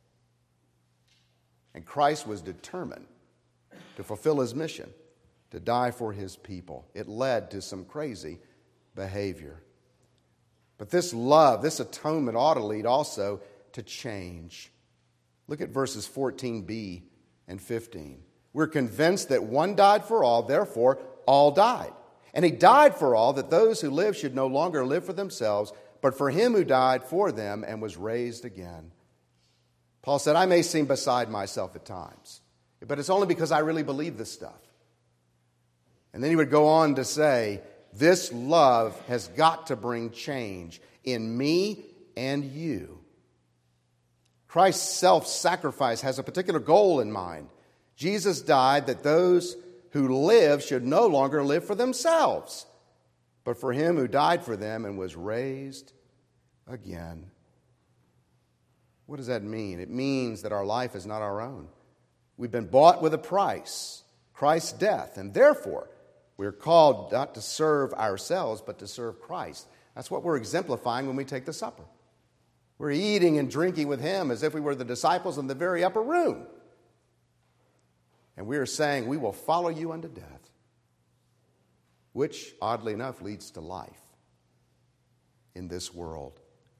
And Christ was determined to fulfill his mission, to die for his people. It led to some crazy behavior. But this love, this atonement ought to lead also to change. Look at verses 14b and 15. We're convinced that one died for all, therefore all died. And he died for all, that those who live should no longer live for themselves, but for him who died for them and was raised again. Paul said, I may seem beside myself at times, but it's only because I really believe this stuff. And then he would go on to say, this love has got to bring change in me and you. Christ's self-sacrifice has a particular goal in mind. Jesus died that those who live should no longer live for themselves, but for him who died for them and was raised again. What does that mean? It means that our life is not our own. We've been bought with a price, Christ's death, and therefore we're called not to serve ourselves, but to serve Christ. That's what we're exemplifying when we take the supper. We're eating and drinking with him as if we were the disciples in the very upper room. And we are saying, we will follow you unto death, which, oddly enough, leads to life in this world.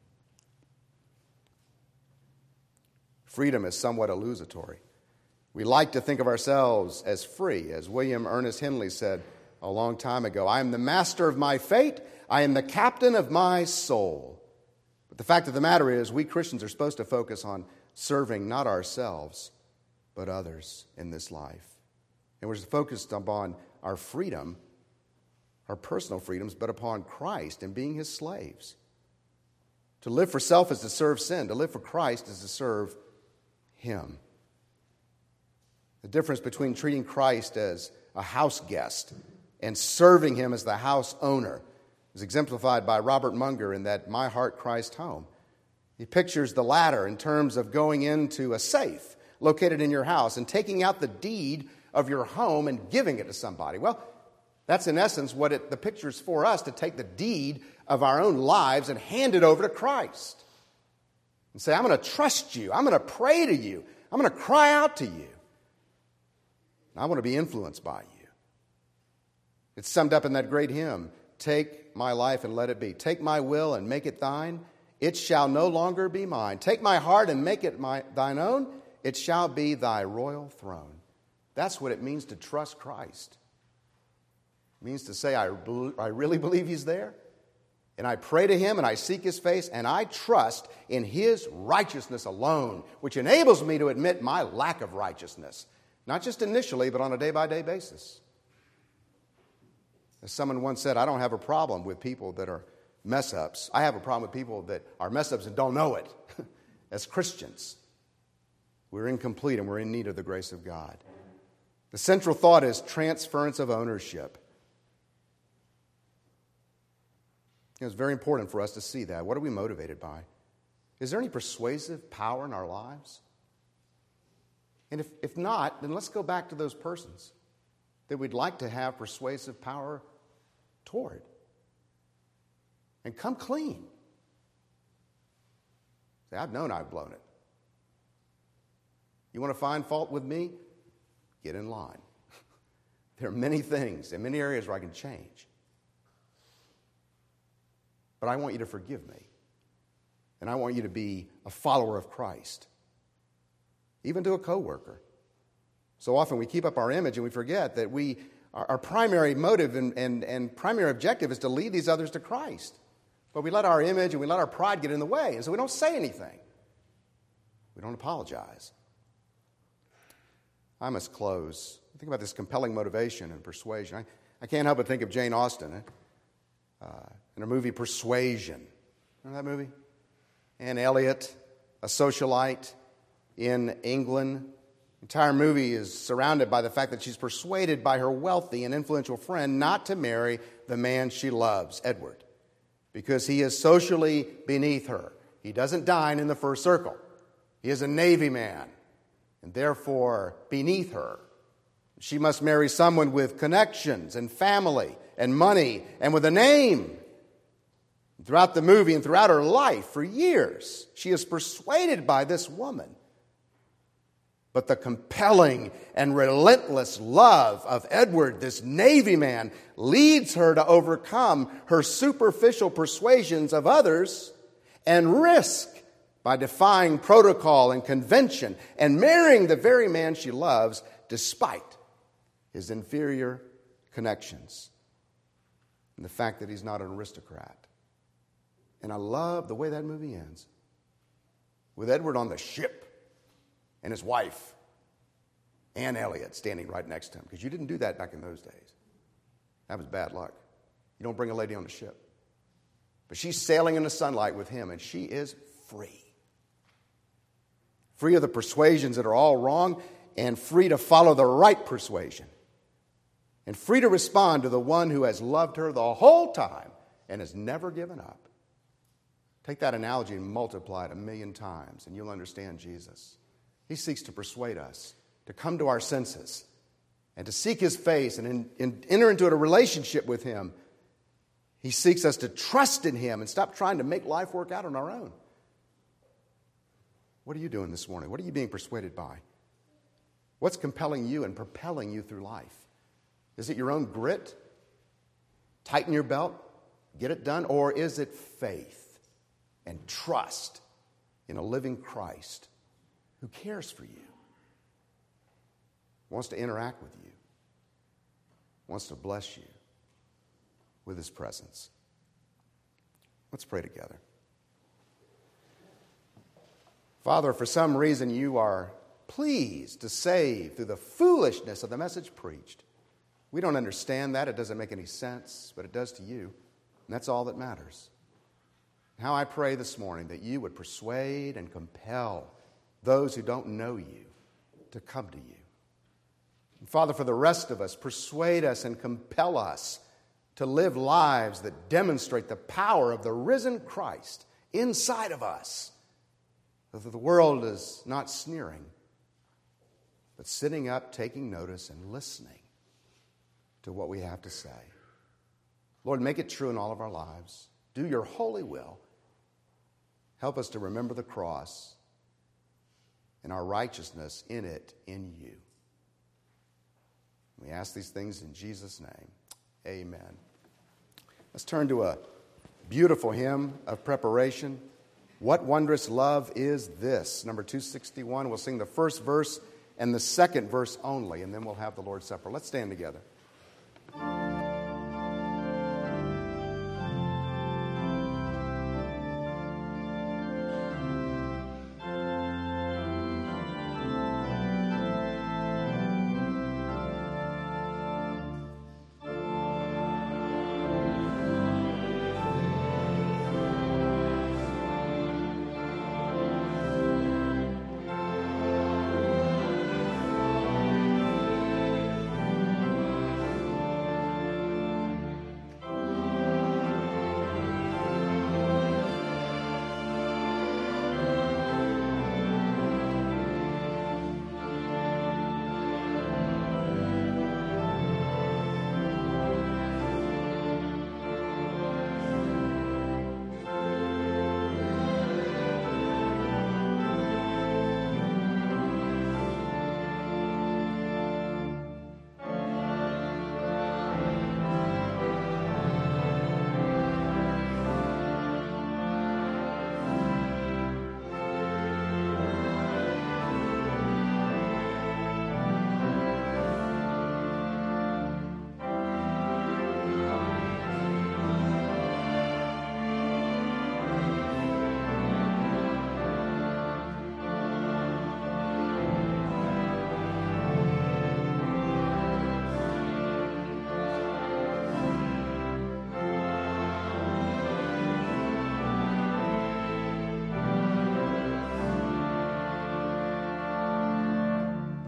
Freedom is somewhat illusory. We like to think of ourselves as free, as William Ernest Henley said a long time ago. I am the master of my fate. I am the captain of my soul. But the fact of the matter is, we Christians are supposed to focus on serving not ourselves, but others in this life. And we're focused upon our freedom, our personal freedoms, but upon Christ and being his slaves. To live for self is to serve sin. To live for Christ is to serve him. The difference between treating Christ as a house guest and serving him as the house owner is exemplified by Robert Munger in that My Heart Christ Home. He pictures the latter in terms of going into a safe located in your house and taking out the deed of your home and giving it to somebody. Well, that's in essence what the picture is for us, to take the deed of our own lives and hand it over to Christ. And say, I'm going to trust you. I'm going to pray to you. I'm going to cry out to you. I want to be influenced by you. It's summed up in that great hymn, take my life and let it be. Take my will and make it thine. It shall no longer be mine. Take my heart and make it thine own. It shall be thy royal throne. That's what it means to trust Christ. It means to say, I really believe he's there. And I pray to him and I seek his face and I trust in his righteousness alone, which enables me to admit my lack of righteousness, not just initially, but on a day-by-day basis. As someone once said, I don't have a problem with people that are mess-ups. I have a problem with people that are mess-ups and don't know it. As Christians, we're incomplete and we're in need of the grace of God. The central thought is transference of ownership. It's very important for us to see that. What are we motivated by? Is there any persuasive power in our lives? And if not, then let's go back to those persons that we'd like to have persuasive power toward. And come clean. Say, I've known I've blown it. You want to find fault with me? Get in line. There are many things and many areas where I can change. But I want you to forgive me. And I want you to be a follower of Christ. Even to a coworker. So often we keep up our image and we forget that our primary motive and primary objective is to lead these others to Christ. But we let our image and we let our pride get in the way. And so we don't say anything. We don't apologize. I must close. Think about this compelling motivation and persuasion. I can't help but think of Jane Austen in her movie Persuasion. Remember that movie? Anne Elliot, a socialite in England. The entire movie is surrounded by the fact that she's persuaded by her wealthy and influential friend not to marry the man she loves, Edward, because he is socially beneath her. He doesn't dine in the first circle. He is a Navy man, and therefore beneath her. She must marry someone with connections and family and money and with a name. Throughout the movie and throughout her life, for years, she is persuaded by this woman. But the compelling and relentless love of Edward, this Navy man, leads her to overcome her superficial persuasions of others and risk by defying protocol and convention and marrying the very man she loves despite his inferior connections and the fact that he's not an aristocrat. And I love the way that movie ends. With Edward on the ship and his wife, Anne Elliot, standing right next to him. Because you didn't do that back in those days. That was bad luck. You don't bring a lady on the ship. But she's sailing in the sunlight with him, and she is free. Free of the persuasions that are all wrong, and free to follow the right persuasion. And free to respond to the one who has loved her the whole time and has never given up. Take that analogy and multiply it 1,000,000 times, and you'll understand Jesus. He seeks to persuade us to come to our senses and to seek his face and enter into a relationship with him. He seeks us to trust in him and stop trying to make life work out on our own. What are you doing this morning? What are you being persuaded by? What's compelling you and propelling you through life? Is it your own grit? Tighten your belt? Get it done? Or is it faith and trust in a living Christ who cares for you, wants to interact with you, wants to bless you with his presence? Let's pray together. Father, for some reason you are pleased to save through the foolishness of the message preached. We don't understand that. It doesn't make any sense, but it does to you, and that's all that matters. How I pray this morning that you would persuade and compel those who don't know you to come to you. And Father, for the rest of us, persuade us and compel us to live lives that demonstrate the power of the risen Christ inside of us, so that the world is not sneering, but sitting up, taking notice, and listening to what we have to say. Lord, make it true in all of our lives. Do your holy will. Help us to remember the cross and our righteousness in it, in you. We ask these things in Jesus' name. Amen. Let's turn to a beautiful hymn of preparation. What Wondrous Love Is This? Number 261. We'll sing the first verse and the second verse only, and then we'll have the Lord's Supper. Let's stand together.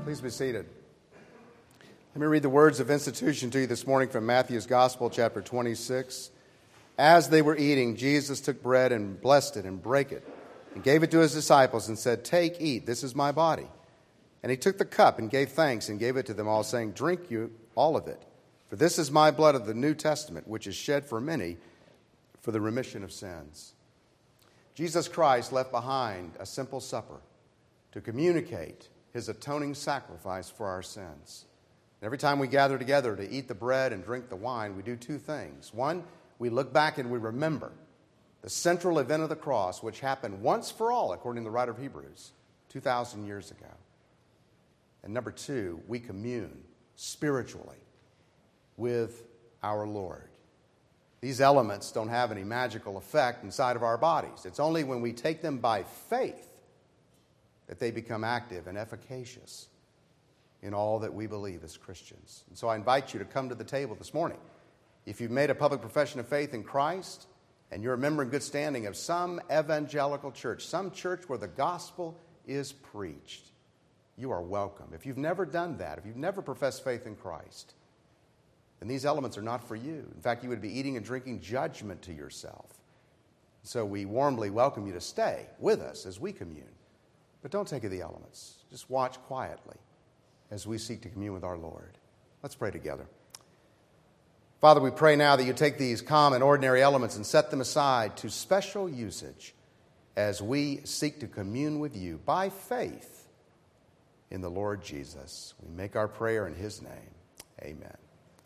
Please be seated. Let me read the words of institution to you this morning from Matthew's Gospel, chapter 26. As they were eating, Jesus took bread and blessed it and brake it and gave it to his disciples and said, "Take, eat, this is my body." And he took the cup and gave thanks and gave it to them all, saying, "Drink you all of it, for this is my blood of the New Testament, which is shed for many for the remission of sins." Jesus Christ left behind a simple supper to communicate his atoning sacrifice for our sins. And every time we gather together to eat the bread and drink the wine, we do two things. One, we look back and we remember the central event of the cross, which happened once for all, according to the writer of Hebrews, 2,000 years ago. And number two, we commune spiritually with our Lord. These elements don't have any magical effect inside of our bodies. It's only when we take them by faith that they become active and efficacious in all that we believe as Christians. And so I invite you to come to the table this morning. If you've made a public profession of faith in Christ and you're a member in good standing of some evangelical church, some church where the gospel is preached, you are welcome. If you've never done that, if you've never professed faith in Christ, then these elements are not for you. In fact, you would be eating and drinking judgment to yourself. So we warmly welcome you to stay with us as we commune. But don't take of the elements. Just watch quietly as we seek to commune with our Lord. Let's pray together. Father, we pray now that you take these common, ordinary elements and set them aside to special usage as we seek to commune with you by faith in the Lord Jesus. We make our prayer in his name. Amen.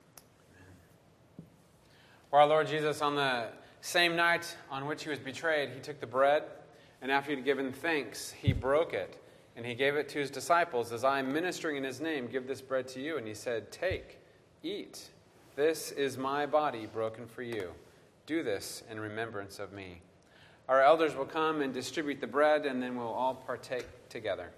For our Lord Jesus, on the same night on which he was betrayed, he took the bread, and after he had given thanks, he broke it, and he gave it to his disciples. "As I am ministering in his name, give this bread to you." And he said, "Take, eat. This is my body broken for you. Do this in remembrance of me." Our elders will come and distribute the bread, and then we'll all partake together.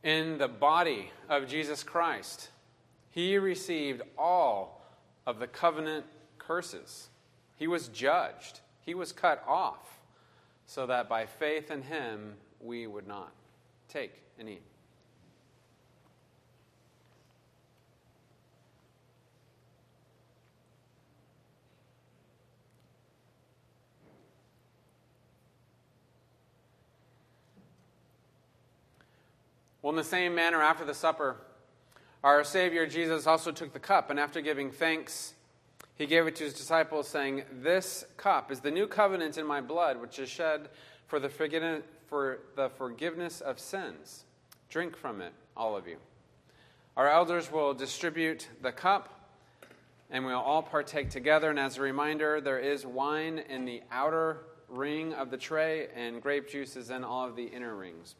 in the body of Jesus Christ, he received all of the covenant curses. He was judged. He was cut off so that by faith in him we would not. Take and eat. Well, in the same manner, after the supper, our Savior Jesus also took the cup, and after giving thanks, he gave it to his disciples, saying, "This cup is the new covenant in my blood, which is shed for the forgiveness of sins. Drink from it, all of you." Our elders will distribute the cup, and we'll all partake together. And as a reminder, there is wine in the outer ring of the tray, and grape juice is in all of the inner rings.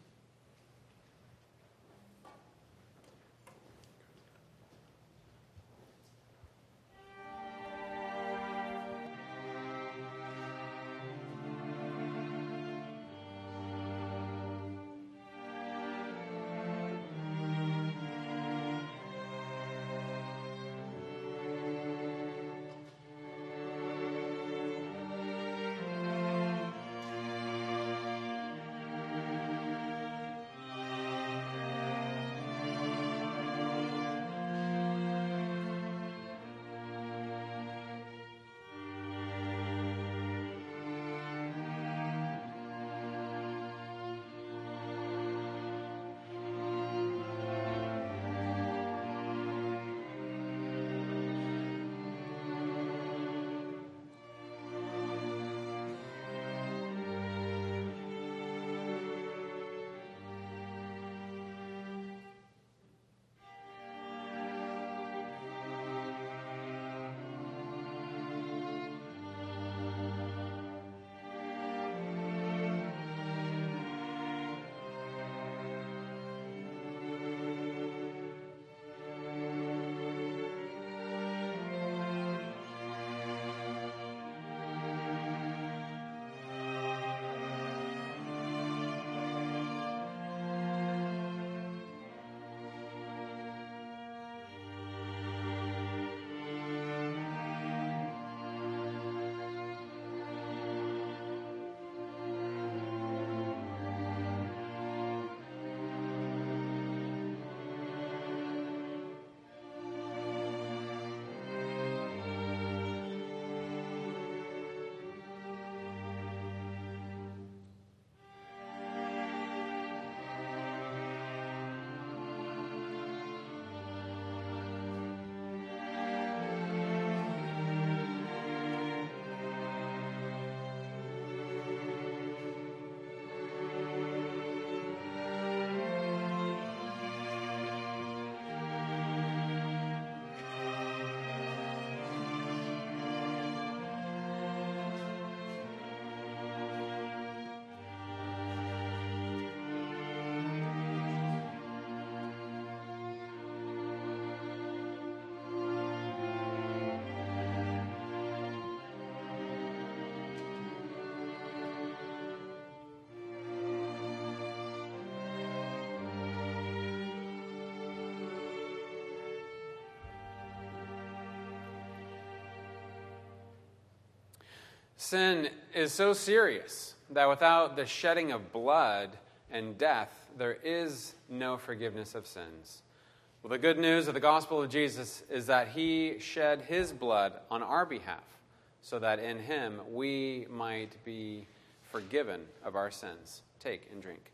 Sin is so serious that without the shedding of blood and death, there is no forgiveness of sins. Well, the good news of the gospel of Jesus is that he shed his blood on our behalf so that in him we might be forgiven of our sins. Take and drink.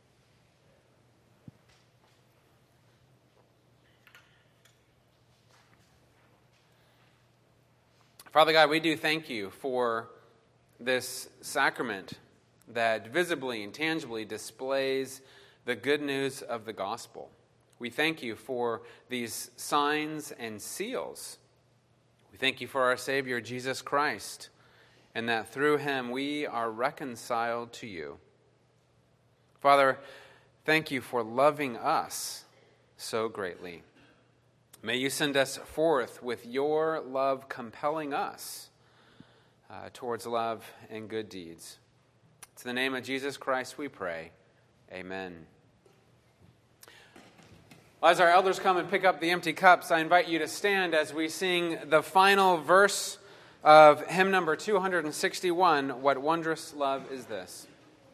Father God, we do thank you for this sacrament that visibly and tangibly displays the good news of the gospel. We thank you for these signs and seals. We thank you for our Savior, Jesus Christ, and that through him we are reconciled to you. Father, thank you for loving us so greatly. May you send us forth with your love compelling us towards love and good deeds. It's in the name of Jesus Christ we pray. Amen. As our elders come and pick up the empty cups, I invite you to stand as we sing the final verse of hymn number 261, What Wondrous Love Is This?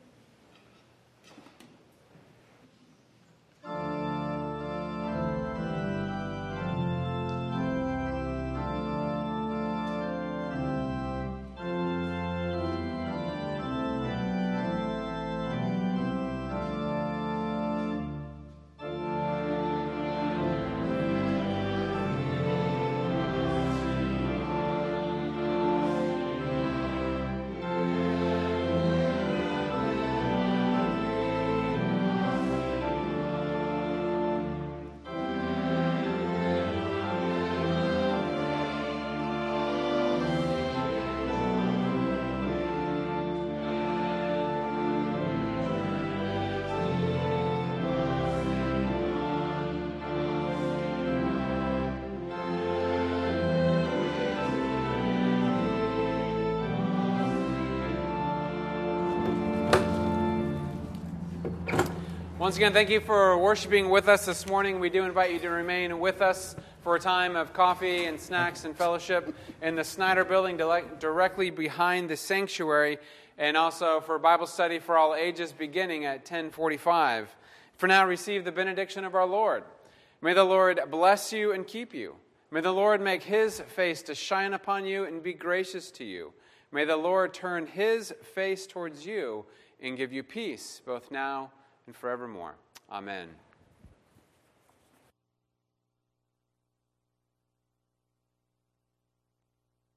Once again, thank you for worshiping with us this morning. We do invite you to remain with us for a time of coffee and snacks and fellowship in the Snyder Building directly behind the sanctuary, and also for Bible study for all ages beginning at 10:45. For now, receive the benediction of our Lord. May the Lord bless you and keep you. May the Lord make his face to shine upon you and be gracious to you. May the Lord turn his face towards you and give you peace, both now and forevermore. Amen.